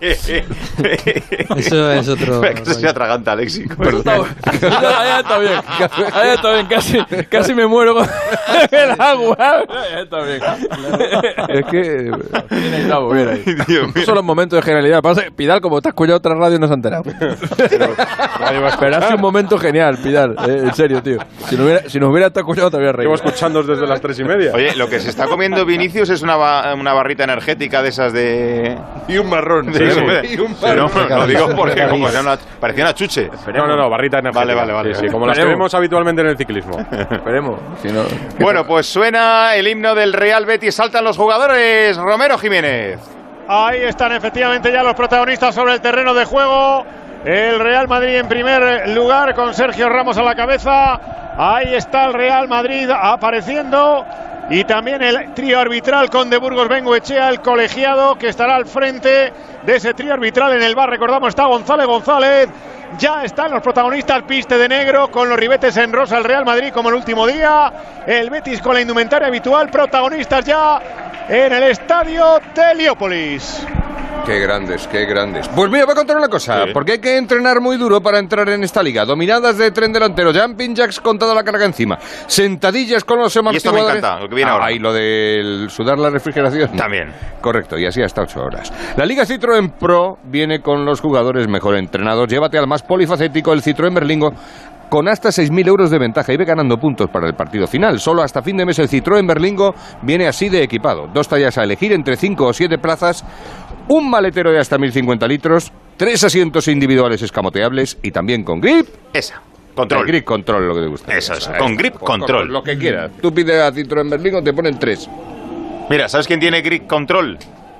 Eso es otro... Eso se atraganta, Alexis. Ya está bien, ya está bien, casi, casi me muero con el agua. Ya está bien. Es que... Bien ahí, Tavo, bien ahí. Estos son los momentos de genialidad. Pasa, Pidal, como te has escuchado otra radio, no se ha enterado. Pero, esperaste un momento genial, Pidal, eh, en serio, tío. Si nos hubiera, si nos hubiera estado escuchando, te había reído. Llevo escuchando desde las tres y media. Oye, lo que se está comiendo Vinicius es una, ba- una barrita energética de esas de... Y un marrón. Sí, sí, sí. Y un marrón. No, no, lo digo porque como era una, parecía una chuche. No, no, no, barrita energética. Vale, vale, vale. Sí, sí, como las que vemos habitualmente en el ciclismo. Esperemos. Si no, bueno, pues suena el himno del Real Betis. Saltan los jugadores. Romero Jiménez. Ahí están efectivamente ya los protagonistas sobre el terreno de juego. El Real Madrid en primer lugar con Sergio Ramos a la cabeza. Ahí está el Real Madrid apareciendo y también el trío arbitral con de Burgos Bengoechea, el colegiado que estará al frente de ese trío arbitral. En el bar, recordamos, está González González. Ya están los protagonistas, piste de negro con los ribetes en rosa, el Real Madrid como el último día, el Betis con la indumentaria habitual, protagonistas ya en el estadio de Heliópolis. Qué grandes, qué grandes. Pues mira, voy a contar una cosa, sí. Porque hay que entrenar muy duro para entrar en esta liga. Dominadas de tren delantero, jumping jacks con toda la carga encima, sentadillas con los amortiguadores. Y esto me encanta, lo que viene ah, ahora. Y lo del sudar la refrigeración. También. Correcto, y así hasta ocho horas. La Liga Citroën Pro viene con los jugadores mejor entrenados. Llévate al más polifacético, el Citroën Berlingo, con hasta seis mil euros de ventaja y ve ganando puntos para el partido final. Solo hasta fin de mes el Citroën Berlingo viene así de equipado. Dos tallas a elegir entre cinco o siete plazas, un maletero de hasta mil cincuenta litros, tres asientos individuales escamoteables y también con grip. Esa. Control. El grip control, lo que te gusta. Eso, eso. Con grip pues, control. Con lo que quieras. Tú pides a Citroën Berlingo, te ponen tres. Mira, ¿sabes quién tiene grip control?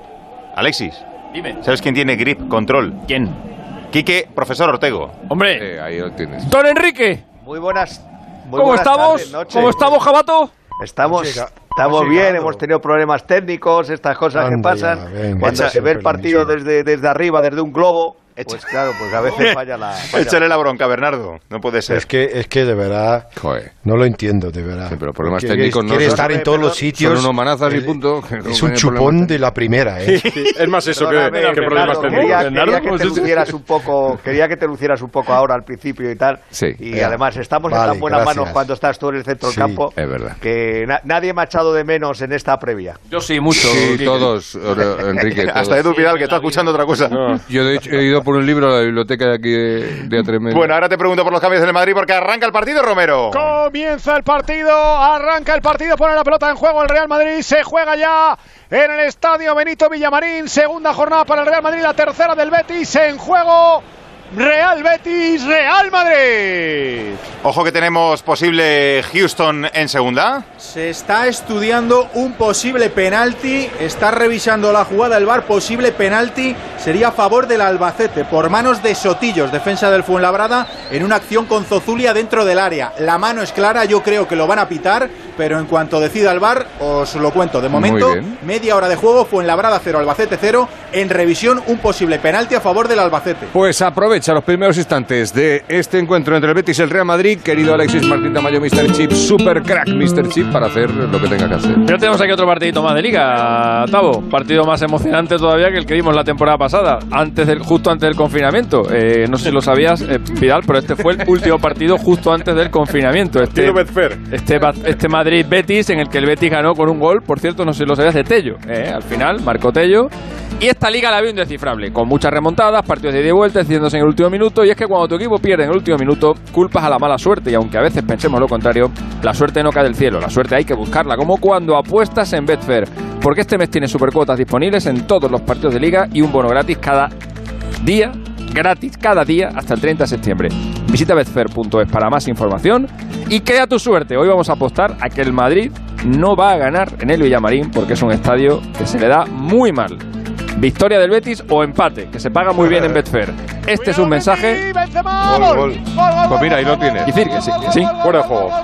Alexis. Dime. ¿Sabes quién tiene grip control? ¿Quién? Quique, profesor Ortego. Hombre. Eh, ahí lo tienes. Don Enrique. Muy buenas. Muy ¿Cómo buenas estamos? tardes, noches. ¿Cómo estamos, Jabato? Estamos, estamos bien, hemos tenido problemas técnicos, estas cosas Anda que pasan. Ya, venga, cuando se ve el partido desde, desde arriba, desde un globo, pues claro, pues a veces falla la... Falla. Échale la bronca, Bernardo. No puede ser. Es que, es que de verdad, Joder. no lo entiendo, de verdad. Sí, pero problemas Porque técnicos no quiere son... estar en todos los sitios. Son unos manazas y punto. Es un chupón de la primera, ¿eh? Es más eso que, que problemas técnicos. Quería, quería que te lucieras un poco, quería que te lucieras un poco ahora al principio y tal. Sí. Y eh, además estamos vale, en tan buenas gracias. manos cuando estás tú en el centro sí, del campo. Es verdad. Que na nadie me ha echado de menos en esta previa. Yo sí, mucho. Sí, todos, Enrique. Todos. Hasta Edu Vidal, que está escuchando otra cosa. No. Yo de hecho he ido por un libro a la biblioteca de aquí de, de A tres Media. Bueno, ahora te pregunto por los cambios en el Madrid porque arranca el partido, Romero. Comienza el partido, arranca el partido, pone la pelota en juego el Real Madrid, se juega ya en el estadio Benito Villamarín, segunda jornada para el Real Madrid, la tercera del Betis en juego. Real Betis, Real Madrid. Ojo que tenemos posible Houston en segunda. Se está estudiando un posible penalti, está revisando la jugada del V A R, posible penalti sería a favor del Albacete por manos de Sotillos, defensa del Fuenlabrada, en una acción con Zozulia dentro del área. La mano es clara, yo creo que lo van a pitar, pero en cuanto decida el V A R os lo cuento. De momento, media hora de juego, Fuenlabrada cero, Albacete cero, en revisión un posible penalti a favor del Albacete. Pues aprovecha los primeros instantes de este encuentro entre el Betis y el Real Madrid, querido Alexis Martín Tamayo, míster Chip, super crack míster Chip, para hacer lo que tenga que hacer. Pero tenemos aquí otro partidito más de Liga, Tavo, partido más emocionante todavía que el que vimos la temporada pasada, antes del, justo antes del confinamiento. Eh, no sé si lo sabías, eh, Vidal, pero este fue el último partido justo antes del confinamiento. Este, este, este Madrid-Betis, en el que el Betis ganó con un gol, por cierto, no sé si lo sabías, de Tello. Eh, al final, marcó Tello. Y esta liga la veo indescifrable, con muchas remontadas, partidos de ida y vuelta, decidiéndose en el último minuto. Y es que cuando tu equipo pierde en el último minuto, culpas a la mala suerte. Y aunque a veces pensemos lo contrario, la suerte no cae del cielo, la suerte hay que buscarla, como cuando apuestas en Betfair. Porque este mes tiene supercuotas disponibles en todos los partidos de liga y un bono gratis cada día, gratis cada día hasta el treinta de septiembre. Visita betfair punto es para más información y crea tu suerte. Hoy vamos a apostar a que el Madrid no va a ganar en el Villamarín porque es un estadio que se le da muy mal. Victoria del Betis o empate, que se paga muy bien en Betfair. Este es un mensaje. Gol, gol. Pues mira, ahí lo tienes. Decir que sí, que sí. Fuera de juego.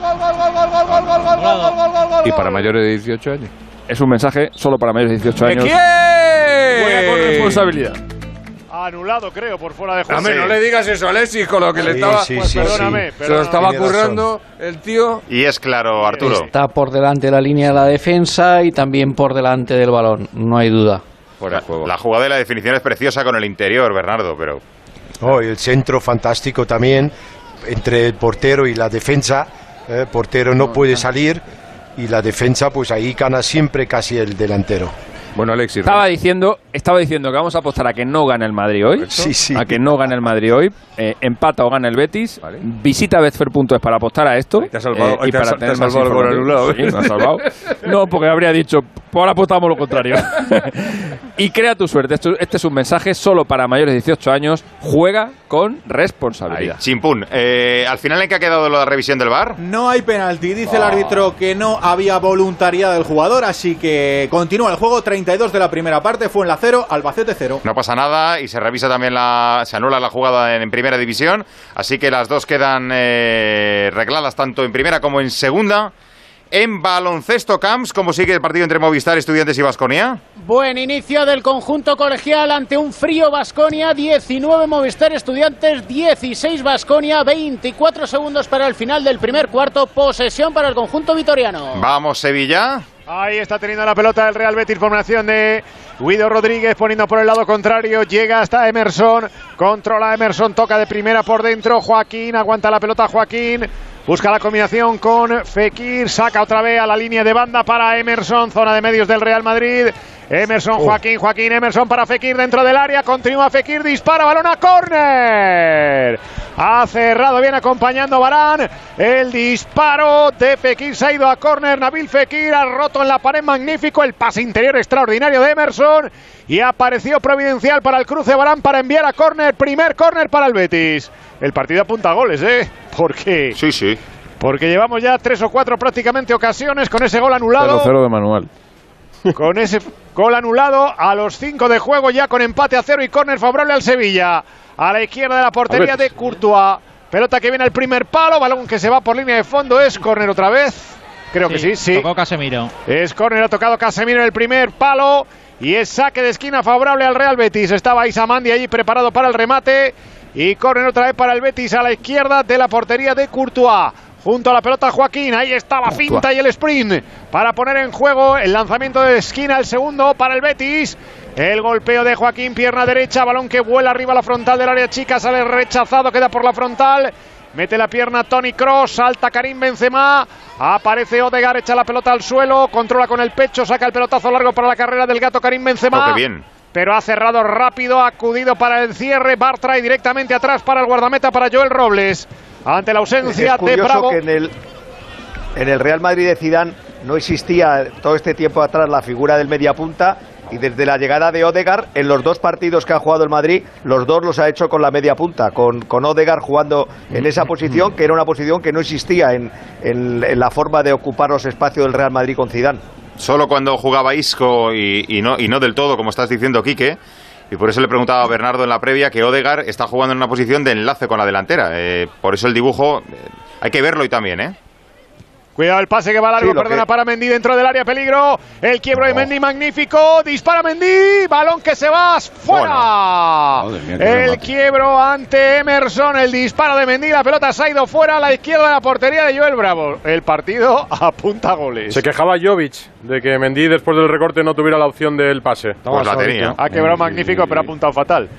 Y para mayores de dieciocho años. Es un mensaje solo para mayores de dieciocho años. ¿Qué? Juega con responsabilidad. Anulado, creo, por fuera de juego. Dame, sí. No le digas eso a Alexis, con lo que sí, le estaba. Sí, sí, pues perdóname, sí. perdóname. Se lo estaba currando el tío. Y es claro, Arturo. Está por delante de la línea de la defensa y también por delante del balón, no hay duda. La, la jugada de la definición es preciosa con el interior, Bernardo, pero... Oh, y el centro fantástico también, entre el portero y la defensa. El eh, portero no puede salir y la defensa, pues ahí gana siempre casi el delantero. Bueno, Alexis. Estaba diciendo, estaba diciendo que vamos a apostar a que no gane el Madrid hoy. Sí, sí. A que no gane el Madrid hoy. Eh, empata o gana el Betis. Vale. Visita betfair punto es para apostar a esto. Ahí te has salvado, eh, ahí y te para has, tener te has salvado el gol anulado. Sí, me has salvado. No, porque habría dicho, pues ahora apostamos lo contrario. Y crea tu suerte. Esto, este es un mensaje solo para mayores de dieciocho años. Juega con responsabilidad. Ahí, chimpún. Eh, ¿Al final en qué ha quedado la revisión del V A R? No hay penalti. Dice oh. el árbitro que no había voluntariedad del jugador, así que continúa el juego. treinta y dos de la primera parte, fue en la cero, Albacete cero. No pasa nada y se revisa también la... se anula la jugada en, en primera división, así que las dos quedan eh, regladas tanto en primera como en segunda. En baloncesto, Camps, ¿cómo sigue el partido entre Movistar, Estudiantes y Baskonia? Buen inicio del conjunto colegial ante un frío Baskonia, diecinueve Movistar Estudiantes, dieciséis Baskonia, veinticuatro segundos para el final del primer cuarto, posesión para el conjunto vitoriano. Vamos, Sevilla. Ahí está teniendo la pelota el Real Betis, formación de Guido Rodríguez poniendo por el lado contrario, llega hasta Emerson, controla Emerson, toca de primera por dentro, Joaquín, aguanta la pelota Joaquín, busca la combinación con Fekir, saca otra vez a la línea de banda para Emerson, zona de medios del Real Madrid. Emerson, Joaquín, Joaquín, Emerson para Fekir dentro del área, continúa Fekir, dispara, balón a córner. Ha cerrado bien acompañando Varane, el disparo de Fekir se ha ido a córner, Nabil Fekir ha roto en la pared, magnífico, el pase interior extraordinario de Emerson y apareció providencial para el cruce Varane para enviar a córner, primer córner para el Betis. El partido apunta a goles, ¿eh? Porque sí, sí. Porque llevamos ya tres o cuatro prácticamente ocasiones con ese gol anulado. cero cero de manual. Con ese gol anulado a los cinco de juego ya con empate a cero y córner favorable al Sevilla. A la izquierda de la portería de Courtois. Pelota que viene al primer palo, balón que se va por línea de fondo, es córner otra vez. Creo sí, que sí, sí. Tocó Casemiro. Es córner, ha tocado Casemiro en el primer palo y es saque de esquina favorable al Real Betis. Estaba Isamandi allí preparado para el remate y córner otra vez para el Betis a la izquierda de la portería de Courtois. Junto a la pelota Joaquín, ahí está la finta y el sprint para poner en juego el lanzamiento de esquina, el segundo para el Betis. El golpeo de Joaquín, pierna derecha, balón que vuela arriba a la frontal del área chica, sale rechazado, queda por la frontal. Mete la pierna Toni Kroos, salta Karim Benzema, aparece Odegaard, echa la pelota al suelo, controla con el pecho, saca el pelotazo largo para la carrera del gato Karim Benzema. Oh, qué bien. Pero ha cerrado rápido, ha acudido para el cierre, Bartra y directamente atrás para el guardameta, para Joel Robles. Ante la ausencia es curioso de Bravo. Que en el, en el Real Madrid de Zidane no existía todo este tiempo atrás la figura del mediapunta y desde la llegada de Odegaard en los dos partidos que ha jugado el Madrid, los dos los ha hecho con la media punta, con, con Odegaard jugando en esa posición que era una posición que no existía en, en, en la forma de ocupar los espacios del Real Madrid con Zidane. Solo cuando jugaba Isco y, y, no, y no del todo, como estás diciendo, Quique. Y por eso le preguntaba a Bernardo en la previa que Odegaard está jugando en una posición de enlace con la delantera. Eh, por eso el dibujo, eh, hay que verlo y también, ¿eh? Cuidado el pase que va largo, sí, perdona, que... para Mendy dentro del área, peligro. El quiebro no. de Mendy, magnífico. Dispara Mendy, balón que se va fuera. Bueno. Mía, el quiebro ante Emerson, el disparo de Mendy, la pelota se ha ido fuera a la izquierda de la portería de Joel Bravo. El partido apunta goles. Se quejaba Jovic de que Mendy después del recorte no tuviera la opción del pase. Pues la tenía. Ha quebrado sí, magnífico, sí, pero ha apuntado fatal.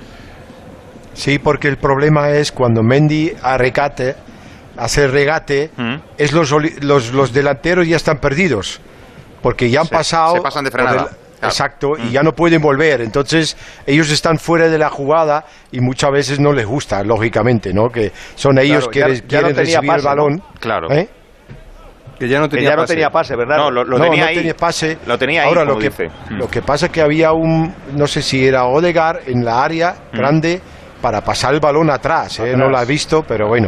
Sí, porque el problema es cuando Mendy a recate hacer regate, ¿Mm? es los, los, los delanteros ya están perdidos, porque ya han se, pasado... Se pasan de frenada. El, claro. Exacto, ¿Mm? y ya no pueden volver, entonces ellos están fuera de la jugada y muchas veces no les gusta, lógicamente, ¿no? Que son ellos claro, que ya, quieren ya no recibir pase, el balón. ¿no? Claro. ¿Eh? Que ya no tenía, que ya no pase. tenía pase, ¿verdad? No, lo, lo no, tenía no ahí. tenía pase. Lo tenía ahí, Ahora, como lo que, dice. lo que pasa es que había un, no sé si era Odegaard en la área mm. grande para pasar el balón atrás, ¿eh? Atrás. No lo he visto, pero bueno.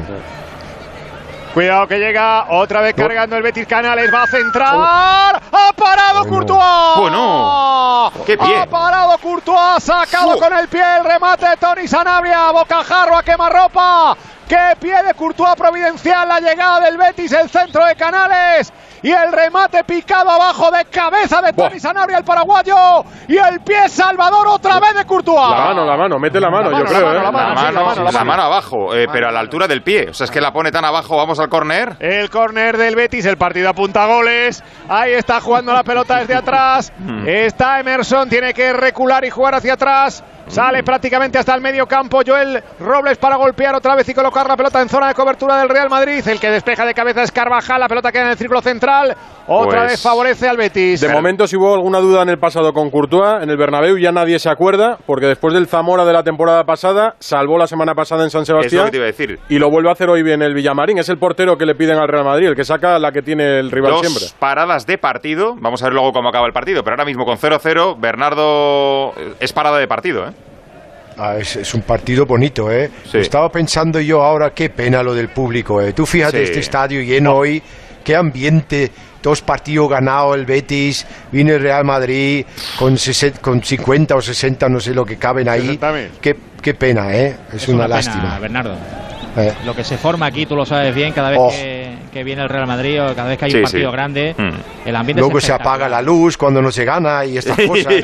Cuidado que llega otra vez no. cargando el Betis Canales, va a centrar. Oh. ¡Ha parado bueno. Courtois! Bueno, ¡qué pie! ¡Ha parado Courtois! Sacado oh. con el pie el remate de Toni Sanabria, bocajarro a quemarropa. ¡Qué pie de Courtois providencial! La llegada del Betis, el centro de Canales. Y el remate picado abajo de cabeza de Toni Sanabria, el paraguayo. Y el pie salvador otra vez de Courtois. La mano, la mano, mete la mano, la mano yo creo. La mano, ¿eh? la, mano, la, mano, sí, la, mano, la, mano, la mano abajo, eh, pero a la altura del pie. O sea, es que la pone tan abajo, vamos al córner. El córner del Betis, el partido apunta a goles. Ahí está jugando la pelota desde atrás. Está Emerson, tiene que recular y jugar hacia atrás. Sale prácticamente hasta el medio campo Joel Robles para golpear otra vez y colocar la pelota en zona de cobertura del Real Madrid. El que despeja de cabeza es Carvajal, la pelota queda en el círculo central. Otra pues, vez favorece al Betis. De momento, si hubo alguna duda en el pasado con Courtois, en el Bernabéu ya nadie se acuerda, porque después del Zamora de la temporada pasada, salvó la semana pasada en San Sebastián. Es lo que te iba a decir. Y lo vuelve a hacer hoy bien el Villamarín. Es el portero que le piden al Real Madrid, el que saca la que tiene el rival Dos siempre. paradas de partido. Vamos a ver luego cómo acaba el partido, pero ahora mismo con cero cero, Bernardo es parada de partido, ¿eh? Ah, es, es un partido bonito, ¿eh? Sí. Estaba pensando yo ahora, qué pena lo del público, ¿eh? Tú fíjate sí. este estadio lleno hoy, qué ambiente, dos partidos ganados el Betis, viene el Real Madrid con, con cincuenta o sesenta, no sé lo que caben ahí. Qué, qué pena, ¿eh? Es, es una, una lástima. Pena, Bernardo. Eh. Lo que se forma aquí, tú lo sabes bien, cada vez oh. que, que viene el Real Madrid o cada vez que hay Sí, un partido sí. grande, Mm. el ambiente Luego es se apaga la luz cuando no se gana y estas cosas.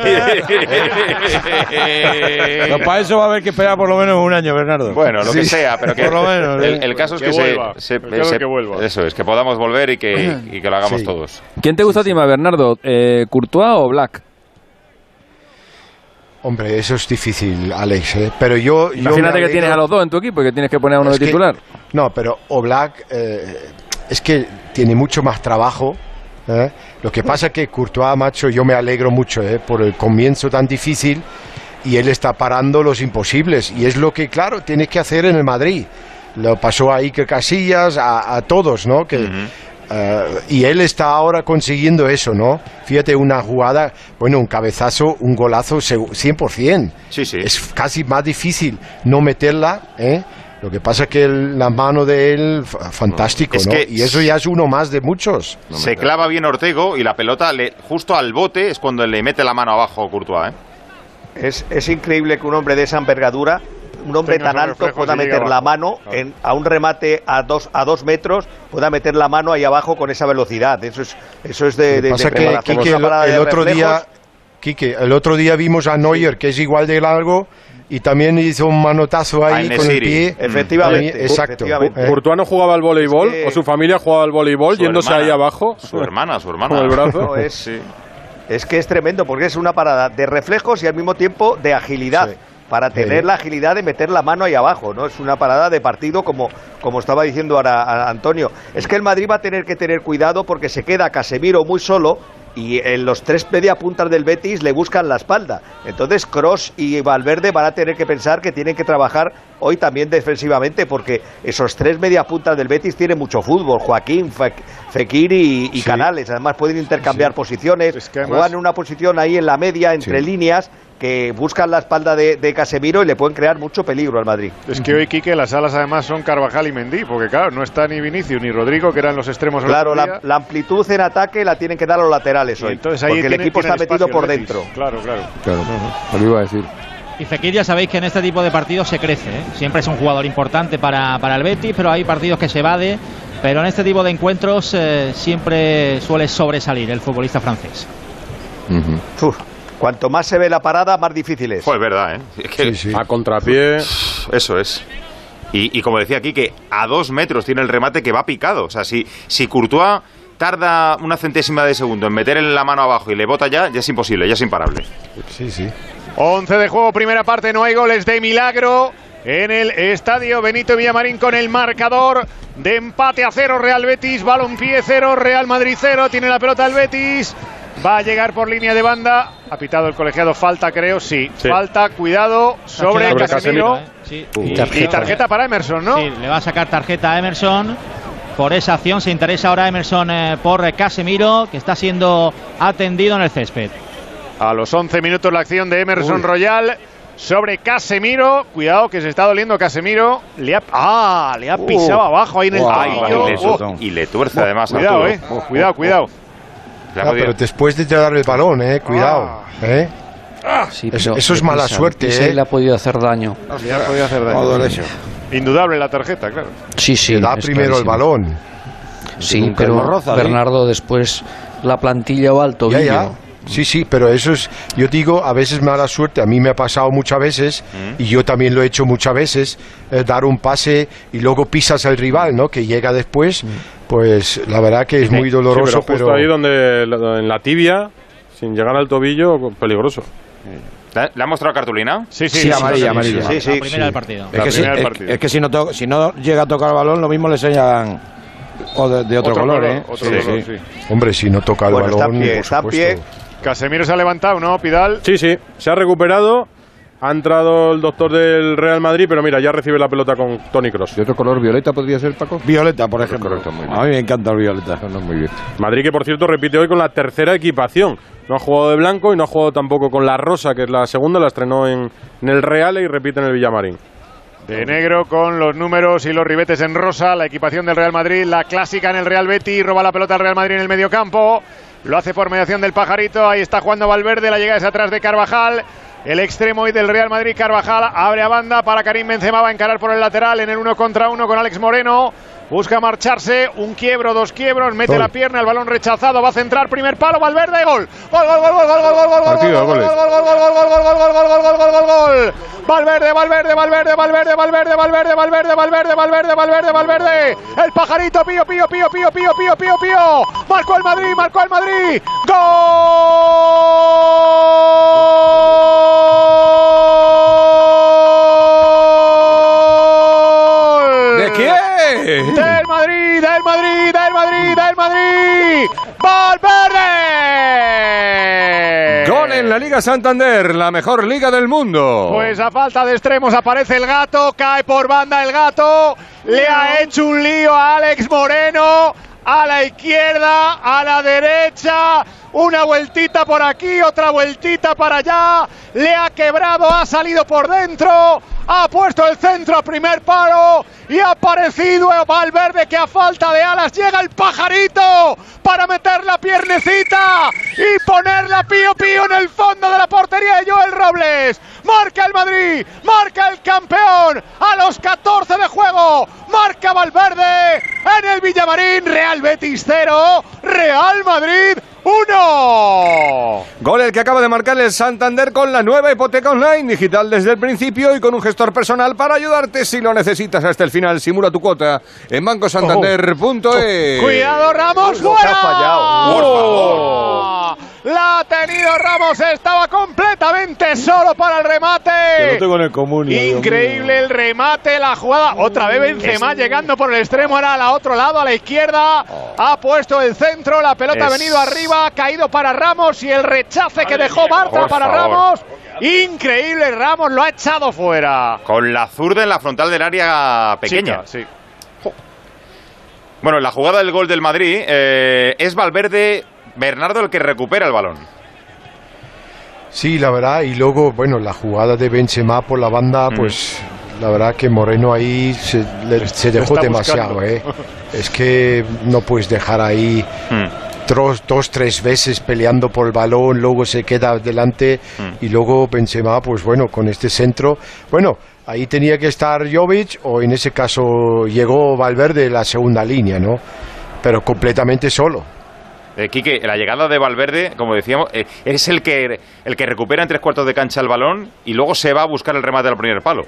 Pero para eso va a haber que esperar por lo menos un año, Bernardo. Bueno, lo que sea, pero que por lo menos. el, el caso es que, Que se, vuelva. se- El caso es se- que vuelva. eso es, que podamos volver y que, y que lo hagamos Sí. todos. ¿Quién te gusta a ti más, Bernardo? Eh, ¿Courtois o Black? Hombre, eso es difícil, Alex. ¿eh? Pero yo, yo Imagínate me que alegro- tienes a los dos en tu equipo y que tienes que poner a uno Es de que- titular. No, pero Oblak eh, es que tiene mucho más trabajo. ¿eh? Lo que pasa es que Courtois, macho, yo me alegro mucho ¿eh? por el comienzo tan difícil y él está parando los imposibles. Y es lo que, claro, tienes que hacer en el Madrid. Lo pasó a Iker Casillas, a, a todos, ¿no? Que, eh, y él está ahora consiguiendo eso, ¿no? Fíjate, una jugada, bueno, un cabezazo, un golazo segu- cien por ciento. Sí, sí. Es casi más difícil no meterla, ¿eh? Lo que pasa es que el- la mano de él, f- fantástico, Es ¿no? que- Y eso ya es uno más de muchos. Se clava bien Ortego y la pelota le, justo al bote es cuando le mete la mano abajo Courtois, ¿eh? Es, es increíble que un hombre de esa envergadura, un hombre Tenga tan esos alto, reflejos pueda y llegue meter la abajo. mano en, a un remate a dos, a dos metros, pueda meter la mano ahí abajo con esa velocidad. Eso es, eso es de, Lo que de, pasa de que, preparación. Quique, Una el, parada el de otro reflejos. día, Quique, el otro día vimos a Neuer, que es igual de largo, y también hizo un manotazo ahí A con el Enesiri. pie. Efectivamente, Exacto. efectivamente. Eh, Courtois no jugaba al voleibol, Es que- o su familia jugaba al voleibol, Su yéndose hermana. ahí abajo. Su hermana, su hermana. Con el brazo. No, es, es que es tremendo, porque es una parada de reflejos y al mismo tiempo de agilidad. Sí. Para tener Sí. la agilidad de meter la mano ahí abajo, ¿no? Es una parada de partido, como, como estaba diciendo ahora a- Antonio. Es que el Madrid va a tener que tener cuidado porque se queda Casemiro muy solo y en los tres media puntas del Betis le buscan la espalda. Entonces Kroos y Valverde van a tener que pensar que tienen que trabajar hoy también defensivamente, porque esos tres media puntas del Betis tienen mucho fútbol. Joaquín, Fe- Fekir y, y Sí. Canales. Además pueden intercambiar posiciones, Es que además- juegan en una posición ahí en la media, entre Sí. líneas, que buscan la espalda de, de Casemiro y le pueden crear mucho peligro al Madrid. Es que hoy, Quique, las alas además son Carvajal y Mendy, porque claro, no está ni Vinicius ni Rodrigo, que eran los extremos. el Claro, otro la, día. la amplitud en ataque la tienen que dar a los laterales Y hoy, entonces ahí porque el tiene- equipo tiene está metido espacio por el Betis. dentro. Claro, claro. Claro, lo iba a decir. Y Fekir, ya sabéis que en este tipo de partidos se crece, ¿eh? Siempre es un jugador importante para, para el Betis, pero hay partidos que se evade. Pero en este tipo de encuentros eh, siempre suele sobresalir el futbolista francés. Uf, cuanto más se ve la parada, más difícil es. Pues es verdad, ¿eh? Es que- sí, sí. A contrapié. Eso es. Y, y como decía aquí, que a dos metros tiene el remate que va picado. O sea, si, si Courtois tarda una centésima de segundo en meter la mano abajo y le bota ya, ya es imposible, ya es imparable. Sí, sí. once de juego, primera parte, no hay goles de milagro en el estadio Benito Villamarín con el marcador de empate a cero, Real Betis, Balompié cero, Real Madrid cero, tiene la pelota el Betis, va a llegar por línea de banda, ha pitado el colegiado, falta creo, sí, Sí. falta, cuidado, sobre, Sobre Casemiro, ¿eh? Sí. y, Y tarjeta. y tarjeta para Emerson, ¿no? Sí, le va a sacar tarjeta a Emerson por esa acción. Se interesa ahora Emerson eh, por Casemiro, que está siendo atendido en el césped. A los once minutos la acción de Emerson Uy. Royal sobre Casemiro. Cuidado que se está doliendo Casemiro. Le ha, ah, le ha Uh. pisado abajo ahí en el Wow, tobillo. y, le, Oh, y le tuerce además cuidado, Arturo. eh. Cuidado, cuidado. Le ha Ah, podido- pero después de dar el balón, eh, cuidado. ¿eh? Sí, Eso- pero eso es le mala pisa, suerte, le pisa ¿eh? y le ha podido hacer daño. Le ha podido hacer daño. Todo eso. Indudable la tarjeta, claro. Sí, sí. Da es primero el clarísimo. balón. Sí, Nunca pero lo roza, ¿eh? Bernardo después la plantilla o al Ya, tobillo. ya. Sí, sí, pero eso es, yo digo, a veces mala suerte, a mí me ha pasado muchas veces, y yo también lo he hecho muchas veces, eh, dar un pase y luego pisas al rival, ¿no? Que llega después, pues la verdad que es muy doloroso, Sí, pero justo pero... ahí donde, en la tibia, sin llegar al tobillo, peligroso. ¿Le le ha mostrado cartulina? Sí, sí, Sí, sí, amarilla, sí, amarilla. sí, sí. La primera del partido. La Es que, si, primera del es, partido. es que si, no to- si no llega a tocar el balón, lo mismo le enseñan o de, de otro, Otro color, color, ¿eh? otro Sí, color, sí. sí. Hombre, si no toca el Bueno, está balón, en pie, por está en supuesto. pie. Casemiro se ha levantado, ¿no, Pidal? Sí, sí, se ha recuperado. Ha entrado el doctor del Real Madrid, pero mira, ya recibe la pelota con Toni Kroos. ¿De otro color violeta podría ser, Paco? Violeta, por ejemplo. Correcto, muy bien. A mí me encanta el violeta. No, no, muy bien. Madrid que, por cierto, repite hoy con la tercera equipación. No ha jugado de blanco y no ha jugado tampoco con la rosa, que es la segunda, la estrenó en, en el Real y repite en el Villamarín. De negro con los números y los ribetes en rosa, la equipación del Real Madrid, la clásica en el Real Betis, roba la pelota al Real Madrid en el mediocampo, lo hace por mediación del Pajarito, ahí está jugando Valverde, la llegada es atrás de Carvajal, el extremo y del Real Madrid. Carvajal abre a banda para Karim Benzema, va a encarar por el lateral en el uno contra uno con Alex Moreno. Busca marcharse, un quiebro, dos quiebros, mete gol. La pierna, el balón rechazado, va a centrar, primer palo, Valverde, gol. Gol, gol, gol, gol, gol, gol, gol, gol, Partido, gol, gol, gol, gol, gol, gol, gol, gol, gol, gol, gol, gol, gol, gol. Valverde, Valverde, Valverde, Valverde, Valverde, Valverde, Valverde, Valverde, Valverde, Valverde, Valverde. El pajarito, pío, pío, pío, pío, pío, pío, pío, pío. Marcó el Madrid, marcó el Madrid. ¡Gol! ¿De quién? Del Madrid, del Madrid, del Madrid, del Madrid. ¡Valverde! Gol en la Liga Santander, la mejor liga del mundo. Pues a falta de extremos aparece el gato, cae por banda el gato, le ha hecho un lío a Alex Moreno, a la izquierda, a la derecha, una vueltita por aquí, otra vueltita para allá, le ha quebrado, ha salido por dentro, ha puesto el centro a primer palo y ha aparecido Valverde, que a falta de alas llega el pajarito para meter la piernecita y ponerla pío pío en el fondo de la portería de Joel Robles. Marca el Madrid, marca el campeón a los catorce de juego, marca Valverde en el Villamarín. Real Betis cero, Real Madrid uno. Gol el que acaba de marcar el Santander con la nueva hipoteca online, digital desde el principio y con un gestor personal para ayudarte si lo necesitas hasta el final. Simula tu cuota en banco santander punto es. Cuidado, Ramos, fuera. Ha fallado. Por favor. La ha tenido Ramos, estaba completamente solo para el remate. Que lo tengo en el común. Increíble el remate, la jugada. Otra vez Benzema es... llegando por el extremo, ahora al otro lado, a la izquierda. Oh. Ha puesto el centro, la pelota es... ha venido arriba, ha caído para Ramos y el rechace que dejó Bartra para favor. Ramos. Increíble, Ramos lo ha echado fuera. Con la zurda en la frontal del área pequeña. Chica, sí. Bueno, la jugada del gol del Madrid eh, es Valverde, Bernardo, el que recupera el balón. Sí, la verdad, y luego, bueno, la jugada de Benzema por la banda, mm. pues la verdad que Moreno ahí se, le, se dejó demasiado, ¿eh? Es que no puedes dejar ahí mm. dos, dos, tres veces peleando por el balón, luego se queda delante mm. y luego Benzema, pues bueno, con este centro, bueno, ahí tenía que estar Jovic o en ese caso llegó Valverde la segunda línea, ¿no? Pero completamente solo. Eh, Quique, la llegada de Valverde, como decíamos, eh, es el que, el que recupera en tres cuartos de cancha el balón y luego se va a buscar el remate al primer palo.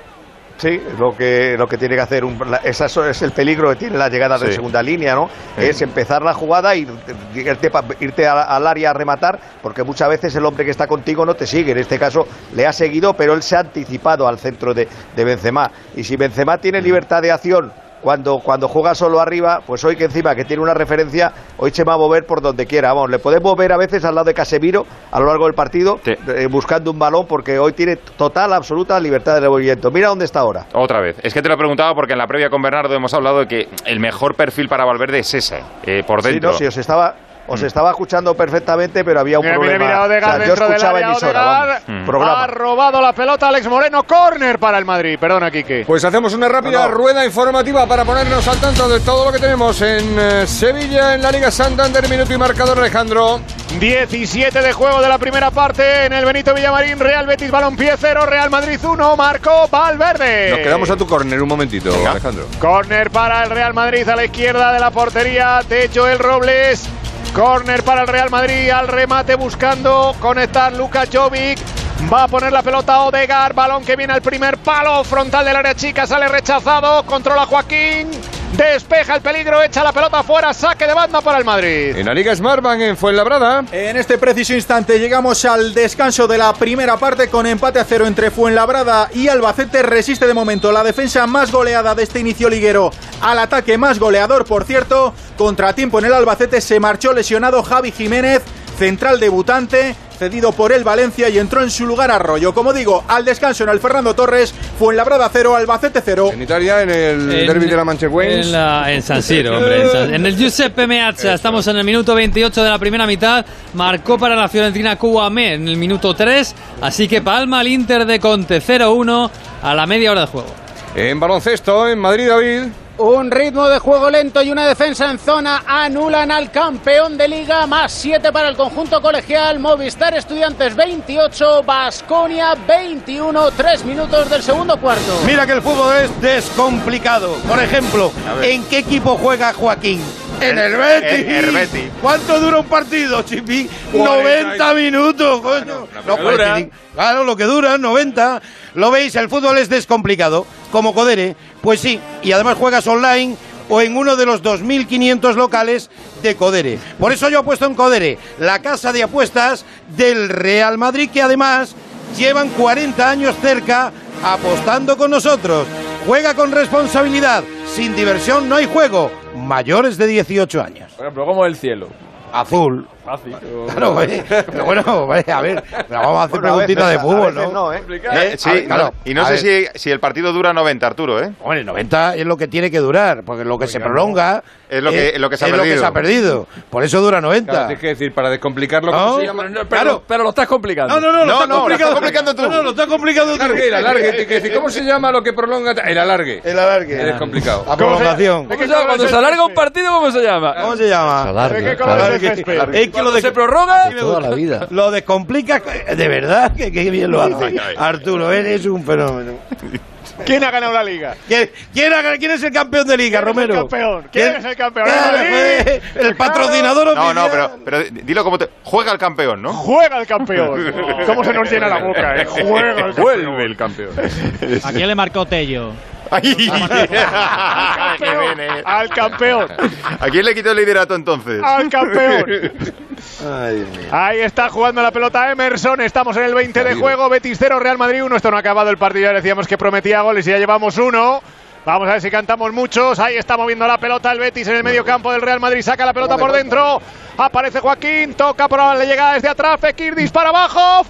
Sí, lo que, lo que tiene que hacer, un, esa es el peligro que tiene la llegada sí. de segunda línea, ¿no? Sí. Es empezar la jugada y irte, irte al área a rematar, porque muchas veces el hombre que está contigo no te sigue. En este caso le ha seguido, pero él se ha anticipado al centro de, de Benzema. Y si Benzema tiene libertad de acción Cuando, cuando juega solo arriba, pues hoy que encima que tiene una referencia, hoy se va a mover por donde quiera. Vamos, le podemos ver a veces al lado de Casemiro a lo largo del partido, sí. eh, buscando un balón, porque hoy tiene total, absoluta libertad de movimiento. Mira dónde está ahora. Otra vez. Es que te lo he preguntado porque en la previa con Bernardo hemos hablado de que el mejor perfil para Valverde es ese, eh, por dentro. Sí, no, si os estaba... Os estaba escuchando perfectamente, pero había un mira, problema. Mira, mira, Odegaard, o sea, yo escuchaba emisora. Mm. Ha robado la pelota Alex Moreno. Córner para el Madrid. Perdona, Quique. Pues hacemos una rápida no, no. rueda informativa para ponernos al tanto de todo lo que tenemos en eh, Sevilla, en la Liga Santander. Minuto y marcador, Alejandro. diecisiete de juego de la primera parte en el Benito Villamarín. Real Betis, balompié cero. Real Madrid uno. Marcó Valverde. Nos quedamos a tu córner un momentito, Venga. Alejandro. Córner para el Real Madrid a la izquierda de la portería de Joel Robles. Córner para el Real Madrid, al remate buscando conectar Luka Jovic. Va a poner la pelota Odegaard, balón que viene al primer palo, frontal del área chica, sale rechazado, controla Joaquín, despeja el peligro, echa la pelota afuera, saque de banda para el Madrid. En la Liga Smartbank en Fuenlabrada. En este preciso instante llegamos al descanso de la primera parte con empate a cero entre Fuenlabrada y Albacete. Resiste de momento la defensa más goleada de este inicio liguero, al ataque más goleador, por cierto. Contratiempo en el Albacete, se marchó lesionado Javi Jiménez, central debutante, cedido por el Valencia, y entró en su lugar Arroyo. Como digo, al descanso en el Fernando Torres, Fuenlabrada cero, Albacete cero. En Italia, en el en, derbi de la Mancheguens. En, la, en San Siro, hombre. En, San, en el Giuseppe Meazza, estamos en el minuto veintiocho de la primera mitad. Marcó para la Fiorentina Kouamé en el minuto tres. Así que palma al Inter de Conte cero uno a la media hora de juego. En baloncesto, en Madrid, David. Un ritmo de juego lento y una defensa en zona anulan al campeón de Liga. Más siete para el conjunto colegial. Movistar Estudiantes veintiocho, Baskonia veintiuno. Tres minutos del segundo cuarto. Mira que el fútbol es descomplicado. Por ejemplo, ¿en qué equipo juega Joaquín? En el, el Betis. El, el Betis. ¿Cuánto dura un partido, Chipi? noventa minutos, coño. No, no, claro, lo que dura, noventa. Lo veis, el fútbol es descomplicado. Como Codere, pues sí. Y además juegas online o en uno de los dos mil quinientos locales de Codere. Por eso yo he puesto en Codere, la casa de apuestas del Real Madrid, que además llevan cuarenta años cerca apostando con nosotros. Juega con responsabilidad. Sin diversión no hay juego. Mayores de dieciocho años. Por ejemplo, ¿cómo es el cielo? Azul. Fácil. Claro, eh, pero bueno, a ver, pero vamos a hacer bueno, preguntitas a veces, de fútbol, ¿no? no ¿eh? ¿Eh? Sí, ver, claro. Y no sé si, si el partido dura noventa, Arturo, ¿eh? Bueno, noventa es lo que tiene que durar, porque lo que porque se prolonga es lo que, es, lo que, se, ha es lo que se ha perdido. Por eso dura noventa. Claro, tienes que decir, para descomplicarlo, ¿no? ¿cómo se llama? No, pero, claro. pero lo estás complicando. No, no, no, lo no, estás no, complicando, lo estás complicando tú. No, no, lo estás complicando tú. Alargue, el alargue. Tienes que decir, ¿cómo se llama lo que prolonga? El alargue. El alargue. Es descomplicado. La prolongación. Cuando se alarga un partido, ¿cómo se llama? ¿Cómo se llama? Alargue. Es que lo de se prorroga toda la vida. Lo descomplica, de verdad, que, que bien lo hace. Arturo, eres un fenómeno. ¿Quién ha ganado la Liga? ¿Quién, quién, ha, ¿Quién es el campeón de Liga, ¿Quién Romero? Es el campeón? ¿Quién, ¿Quién es el campeón? Claro, pues, el patrocinador oficial. No, no, pero, pero, pero dilo como te... Juega el campeón, ¿no? Juega el campeón. ¿Cómo se nos llena la boca, eh? Juega el campeón. Vuelve el campeón. ¿A quién le marcó Tello? Ay, al, campeón, al campeón. ¿A quién le quitó el liderato entonces? Al campeón. Ay, ahí está jugando la pelota Emerson. Estamos en el veinte de juego. Betis cero, Real Madrid uno. Esto no ha acabado el partido. Ya decíamos que prometía goles y ya llevamos uno. Vamos a ver si cantamos muchos. Ahí está moviendo la pelota el Betis en el medio campo del Real Madrid. Saca la pelota por dentro. Aparece Joaquín. Toca por la llegada desde atrás. Fekir dispara abajo.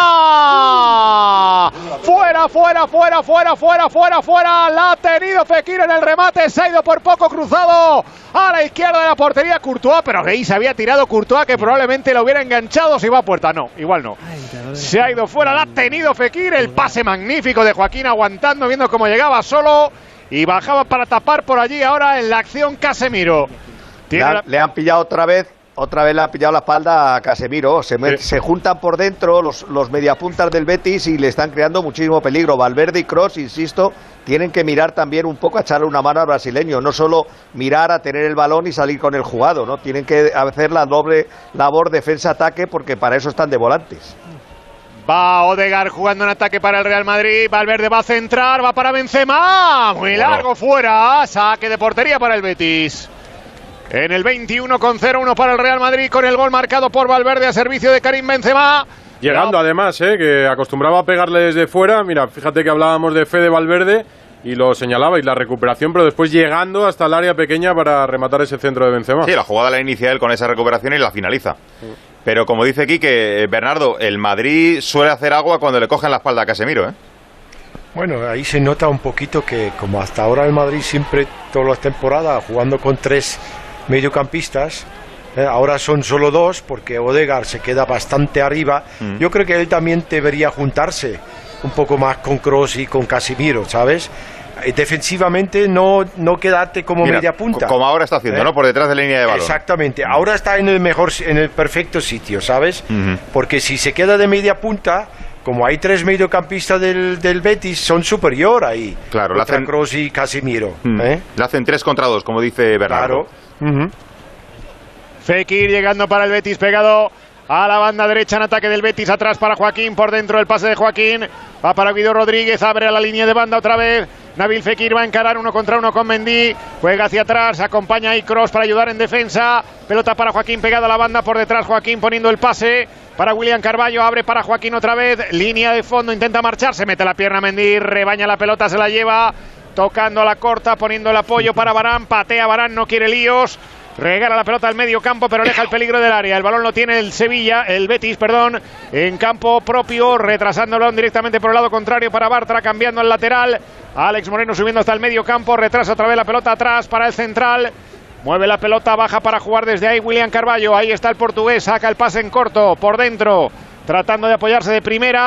¡Fuera! ¡Fuera, fuera, fuera, fuera, fuera, fuera, fuera! La ha tenido Fekir en el remate. Se ha ido por poco cruzado a la izquierda de la portería Courtois. Pero ahí se había tirado Courtois, que probablemente lo hubiera enganchado si iba a puerta. No, igual no. Se ha ido fuera. La ha tenido Fekir. El pase magnífico de Joaquín aguantando, viendo cómo llegaba solo. Y bajaba para tapar por allí ahora en la acción Casemiro. Le han, la... le han pillado otra vez, otra vez le han pillado la espalda a Casemiro. Se, met, sí. se juntan por dentro los, los mediapuntas del Betis y le están creando muchísimo peligro. Valverde y Kroos, insisto, tienen que mirar también un poco a echarle una mano al brasileño. No solo mirar a tener el balón y salir con el jugado, ¿no? Tienen que hacer la doble labor defensa-ataque porque para eso están de volantes. Va Odegaard jugando en ataque para el Real Madrid. Valverde va a centrar, va para Benzema. Muy largo fuera. Saque de portería para el Betis. En el veintiuno con cero uno para el Real Madrid, con el gol marcado por Valverde a servicio de Karim Benzema. Llegando además, ¿eh? Que acostumbraba a pegarle desde fuera. Mira, fíjate que hablábamos de Fede Valverde y lo señalabais, la recuperación, pero después llegando hasta el área pequeña para rematar ese centro de Benzema. Sí, la jugada la inicia él con esa recuperación y la finaliza. Sí. Pero como dice Quique, Bernardo, el Madrid suele hacer agua cuando le cogen la espalda a Casemiro, ¿eh? Bueno, ahí se nota un poquito que como hasta ahora el Madrid siempre, todas las temporadas, jugando con tres mediocampistas, eh, ahora son solo dos porque Odegaard se queda bastante arriba. Mm. Yo creo que él también debería juntarse un poco más con Kroos y con Casemiro, ¿sabes? Defensivamente no, no quedarte como Mira, media punta. Como ahora está haciendo, ¿eh? ¿No? Por detrás de la línea de balón. Exactamente. Ahora está en el mejor, en el perfecto sitio, ¿sabes? Uh-huh. Porque si se queda de media punta, como hay tres mediocampistas del, del Betis, son superior ahí. Claro, contra hacen... Kroos y Casemiro. Uh-huh. ¿eh? Le hacen tres contra dos, como dice Bernardo. Claro. Uh-huh. Fekir llegando para el Betis, pegado a la banda derecha en ataque del Betis, atrás para Joaquín, por dentro el pase de Joaquín, va para Guido Rodríguez, abre a la línea de banda otra vez, Nabil Fekir va a encarar uno contra uno con Mendy, juega hacia atrás, acompaña ahí Kroos para ayudar en defensa, pelota para Joaquín pegada a la banda, por detrás Joaquín poniendo el pase para William Carballo, abre para Joaquín otra vez, línea de fondo, intenta marcharse, mete la pierna Mendy, rebaña la pelota, se la lleva, tocando a la corta, poniendo el apoyo para Varane, patea Varane, no quiere líos. Regala la pelota al medio campo, pero aleja el peligro del área. El balón lo tiene el Sevilla, el Betis, perdón, en campo propio, retrasándolo directamente por el lado contrario para Bartra, cambiando al lateral. Alex Moreno subiendo hasta el medio campo, retrasa otra vez la pelota atrás para el central. Mueve la pelota, baja para jugar desde ahí William Carballo. Ahí está el portugués, saca el pase en corto, por dentro, tratando de apoyarse de primera.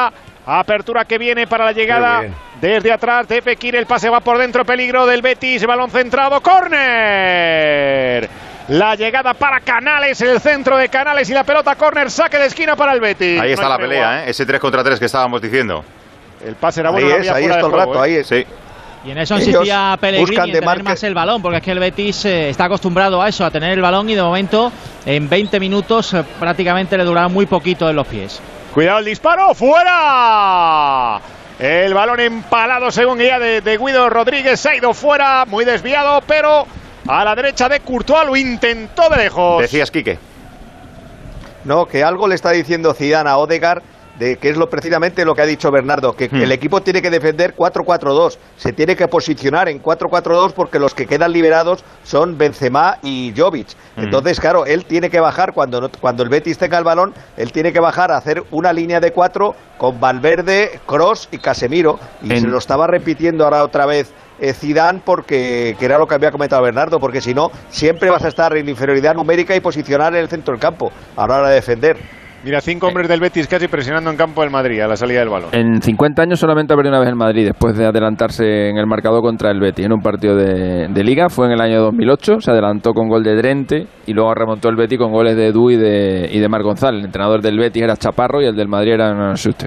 Apertura que viene para la llegada desde atrás de Fekir. El pase va por dentro. Peligro del Betis. Balón centrado. ¡Córner! La llegada para Canales. El centro de Canales y la pelota córner. Saque de esquina para el Betis. Ahí está no la pelea, ¿eh? Ese tres contra tres que estábamos diciendo. El pase era bueno. Ahí es, ahí es todo el rato. Ahí es. Sí. Y en eso insistía Pellegrini, en tener marque. más el balón, porque es que el Betis eh, está acostumbrado a eso, a tener el balón, y de momento en veinte minutos eh, prácticamente le duraba muy poquito en los pies. Cuidado el disparo, fuera. El balón empalado según guía de, de Guido Rodríguez, se ha ido fuera, muy desviado, pero a la derecha de Courtois, lo intentó de lejos. Decías, Quique. No, que algo le está diciendo Zidane a Odegaard, de que es lo precisamente lo que ha dicho Bernardo, que hmm. el equipo tiene que defender cuatro cuatro dos, se tiene que posicionar en cuatro cuatro dos porque los que quedan liberados son Benzema y Jovic. Hmm. Entonces, claro, él tiene que bajar cuando no, cuando el Betis tenga el balón, él tiene que bajar a hacer una línea de cuatro con Valverde, Kroos y Casemiro, y en... se lo estaba repitiendo ahora otra vez eh, Zidane, porque que era lo que había comentado Bernardo, porque si no, siempre vas a estar en inferioridad numérica y posicionar en el centro del campo a la hora de defender. Mira, cinco hombres del Betis casi presionando en campo del Madrid a la salida del balón. En cincuenta años solamente ha perdido una vez el Madrid después de adelantarse en el marcador contra el Betis en un partido de, de Liga. Fue en el año dos mil ocho, se adelantó con gol de Drente y luego remontó el Betis con goles de Edu y de, y de Marc González. El entrenador del Betis era Chaparro y el del Madrid era Schuster.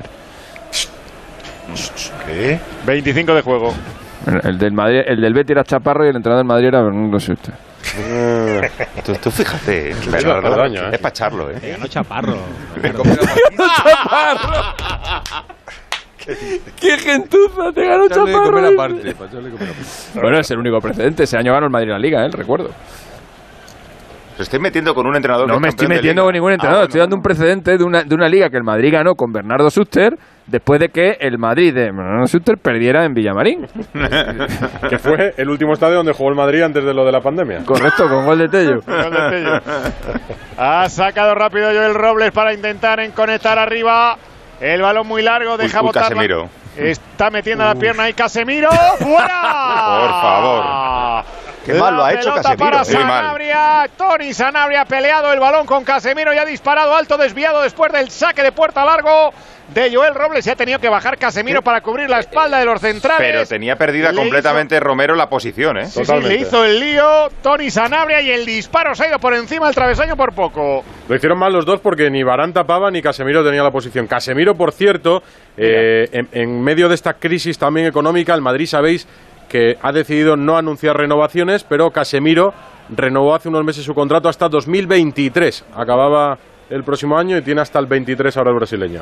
¿Qué? veinticinco de juego. El, el, del Madrid, el del Betis era Chaparro y el entrenador del Madrid era Bernardo Schuster. tú, tú fíjate, Bernardo, daño, ¿eh? Es para echarlo, ¿eh? Te ganó Chaparro. Chaparro. ¡Qué gentuza! Te ganó Chaparro. Aparte, bueno, es el único precedente. Ese año ganó el Madrid la Liga, ¿eh? Recuerdo. Se estoy metiendo con un entrenador. No me estoy metiendo con ningún entrenador. Ah, bueno, estoy dando un precedente de una, de una liga que el Madrid ganó con Bernardo Schuster después de que el Madrid de Bernardo Schuster perdiera en Villamarín. Que fue el último estadio donde jugó el Madrid antes de lo de la pandemia. Correcto, con gol de Tello. Gol de Tello. Ha sacado rápido Joel Robles para intentar conectar arriba. El balón muy largo, deja uy, uy, botar. Casemiro. Está metiendo Uf. la pierna ahí Casemiro. ¡Fuera! Por favor. Qué mal lo ha hecho Casemiro. Para Sanabria. Tony Sanabria ha peleado el balón con Casemiro y ha disparado alto, desviado después del saque de puerta largo de Joel Robles. Y ha tenido que bajar Casemiro para cubrir la espalda de los centrales. Pero tenía perdida le completamente hizo... Romero la posición, ¿eh? Sí, sí, le hizo el lío Tony Sanabria y el disparo se ha ido por encima del travesaño por poco. Lo hicieron mal los dos porque ni Varane tapaba ni Casemiro tenía la posición. Casemiro, por cierto, eh, en, en medio de esta crisis también económica, el Madrid, sabéis que ha decidido no anunciar renovaciones, pero Casemiro renovó hace unos meses su contrato hasta dos mil veintitrés. Acababa el próximo año y tiene hasta el veintitrés ahora el brasileño.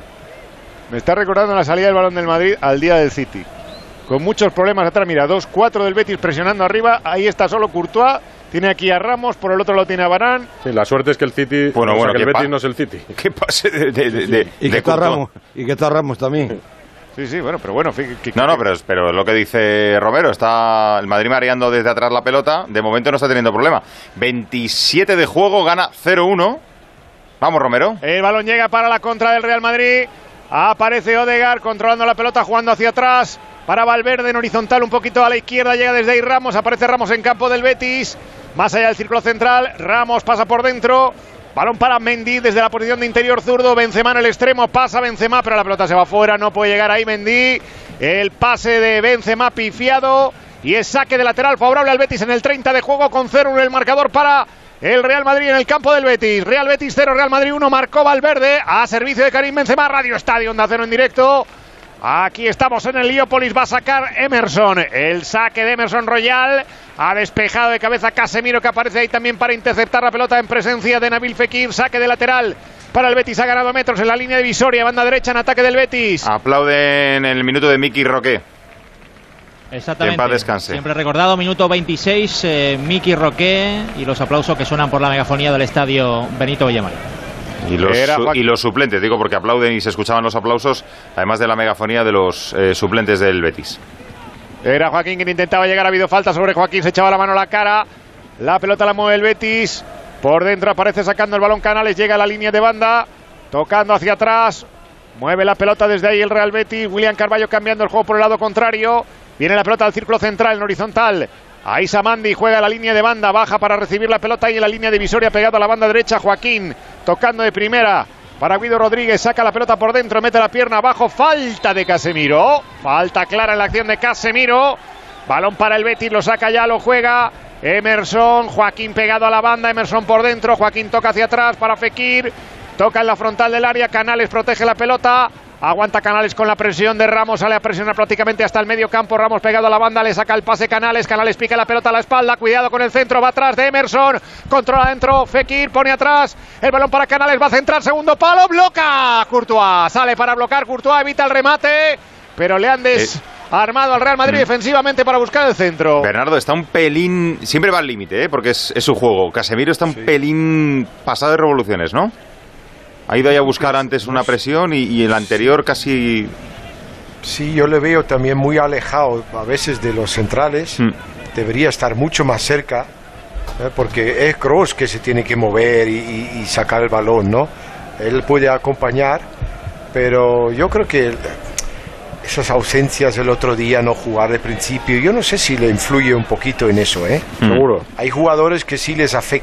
Me está recordando la salida del balón del Madrid al día del City. Con muchos problemas atrás, mira, dos cuatro del Betis presionando arriba, ahí está solo Courtois, tiene aquí a Ramos, por el otro lado tiene a Varane. Sí, la suerte es que el City, bueno, o bueno, sea, que el Betis pa- no es el City. ¿Qué pase de, de, de, de, y, de que está Ramos, y que está Ramos también. Sí, sí, bueno, pero bueno. Que, que, no, no, pero, pero lo que dice Romero, está el Madrid mareando desde atrás la pelota, de momento no está teniendo problema. veintisiete de juego, gana cero uno. Vamos, Romero. El balón llega para la contra del Real Madrid. Aparece Odegaard controlando la pelota, jugando hacia atrás. Para Valverde en horizontal, un poquito a la izquierda, llega desde ahí Ramos. Aparece Ramos en campo del Betis. Más allá del círculo central, Ramos pasa por dentro. Balón para Mendy desde la posición de interior zurdo. Benzema en el extremo, pasa Benzema, pero la pelota se va fuera, no puede llegar ahí Mendy. El pase de Benzema pifiado y es saque de lateral favorable al Betis en el treinta de juego, con cero uno el marcador para el Real Madrid en el campo del Betis. Real Betis cero, Real Madrid uno, marcó Valverde a servicio de Karim Benzema. Radio Estadio Onda Cero en directo. Aquí estamos en el Leópolis, va a sacar Emerson. El saque de Emerson Royal. Ha despejado de cabeza Casemiro, que aparece ahí también para interceptar la pelota en presencia de Nabil Fekir. Saque de lateral para el Betis, ha ganado metros en la línea divisoria. Banda derecha en ataque del Betis. Aplauden en el minuto de Miki Roque. Exactamente. Que en paz descanse. Siempre recordado, minuto veintiséis, eh, Miki Roque y los aplausos que suenan por la megafonía del estadio Benito Villamarín. Y los, su, y los suplentes, digo, porque aplauden y se escuchaban los aplausos, además de la megafonía de los eh, suplentes del Betis. Era Joaquín quien intentaba llegar, ha habido falta sobre Joaquín, se echaba la mano a la cara. La pelota la mueve el Betis. Por dentro aparece sacando el balón Canales, llega a la línea de banda, tocando hacia atrás. Mueve la pelota desde ahí el Real Betis. William Carballo cambiando el juego por el lado contrario. Viene la pelota al círculo central en horizontal. Ahí Samandi juega la línea de banda, baja para recibir la pelota ahí en la línea divisoria pegado a la banda derecha. Joaquín tocando de primera para Guido Rodríguez, saca la pelota por dentro, mete la pierna abajo, falta de Casemiro, falta clara en la acción de Casemiro, balón para el Betis, lo saca ya, lo juega Emerson, Joaquín pegado a la banda, Emerson por dentro, Joaquín toca hacia atrás para Fekir, toca en la frontal del área, Canales protege la pelota, aguanta Canales con la presión de Ramos, sale a presionar prácticamente hasta el medio campo, Ramos pegado a la banda, le saca el pase Canales, Canales pica la pelota a la espalda, cuidado con el centro, va atrás de Emerson, controla adentro, Fekir pone atrás, el balón para Canales, va a centrar, segundo palo, bloca Courtois, sale para bloquear Courtois, evita el remate, pero le han des... Eh. armado al Real Madrid mm. defensivamente para buscar el centro. Bernardo está un pelín, siempre va al límite, ¿eh? Porque es, es su juego. Casemiro está un sí. pelín pasado de revoluciones, ¿no? Ha ido ahí a buscar antes una presión y, y el anterior casi... Sí, yo le veo también muy alejado a veces de los centrales. Mm. Debería estar mucho más cerca, ¿eh? Porque es Kroos que se tiene que mover y, y, y sacar el balón, ¿no? Él puede acompañar, pero yo creo que... esas ausencias el otro día, no jugar de principio, yo no sé si le influye un poquito en eso, ¿eh? Seguro. Hay jugadores que sí les afecta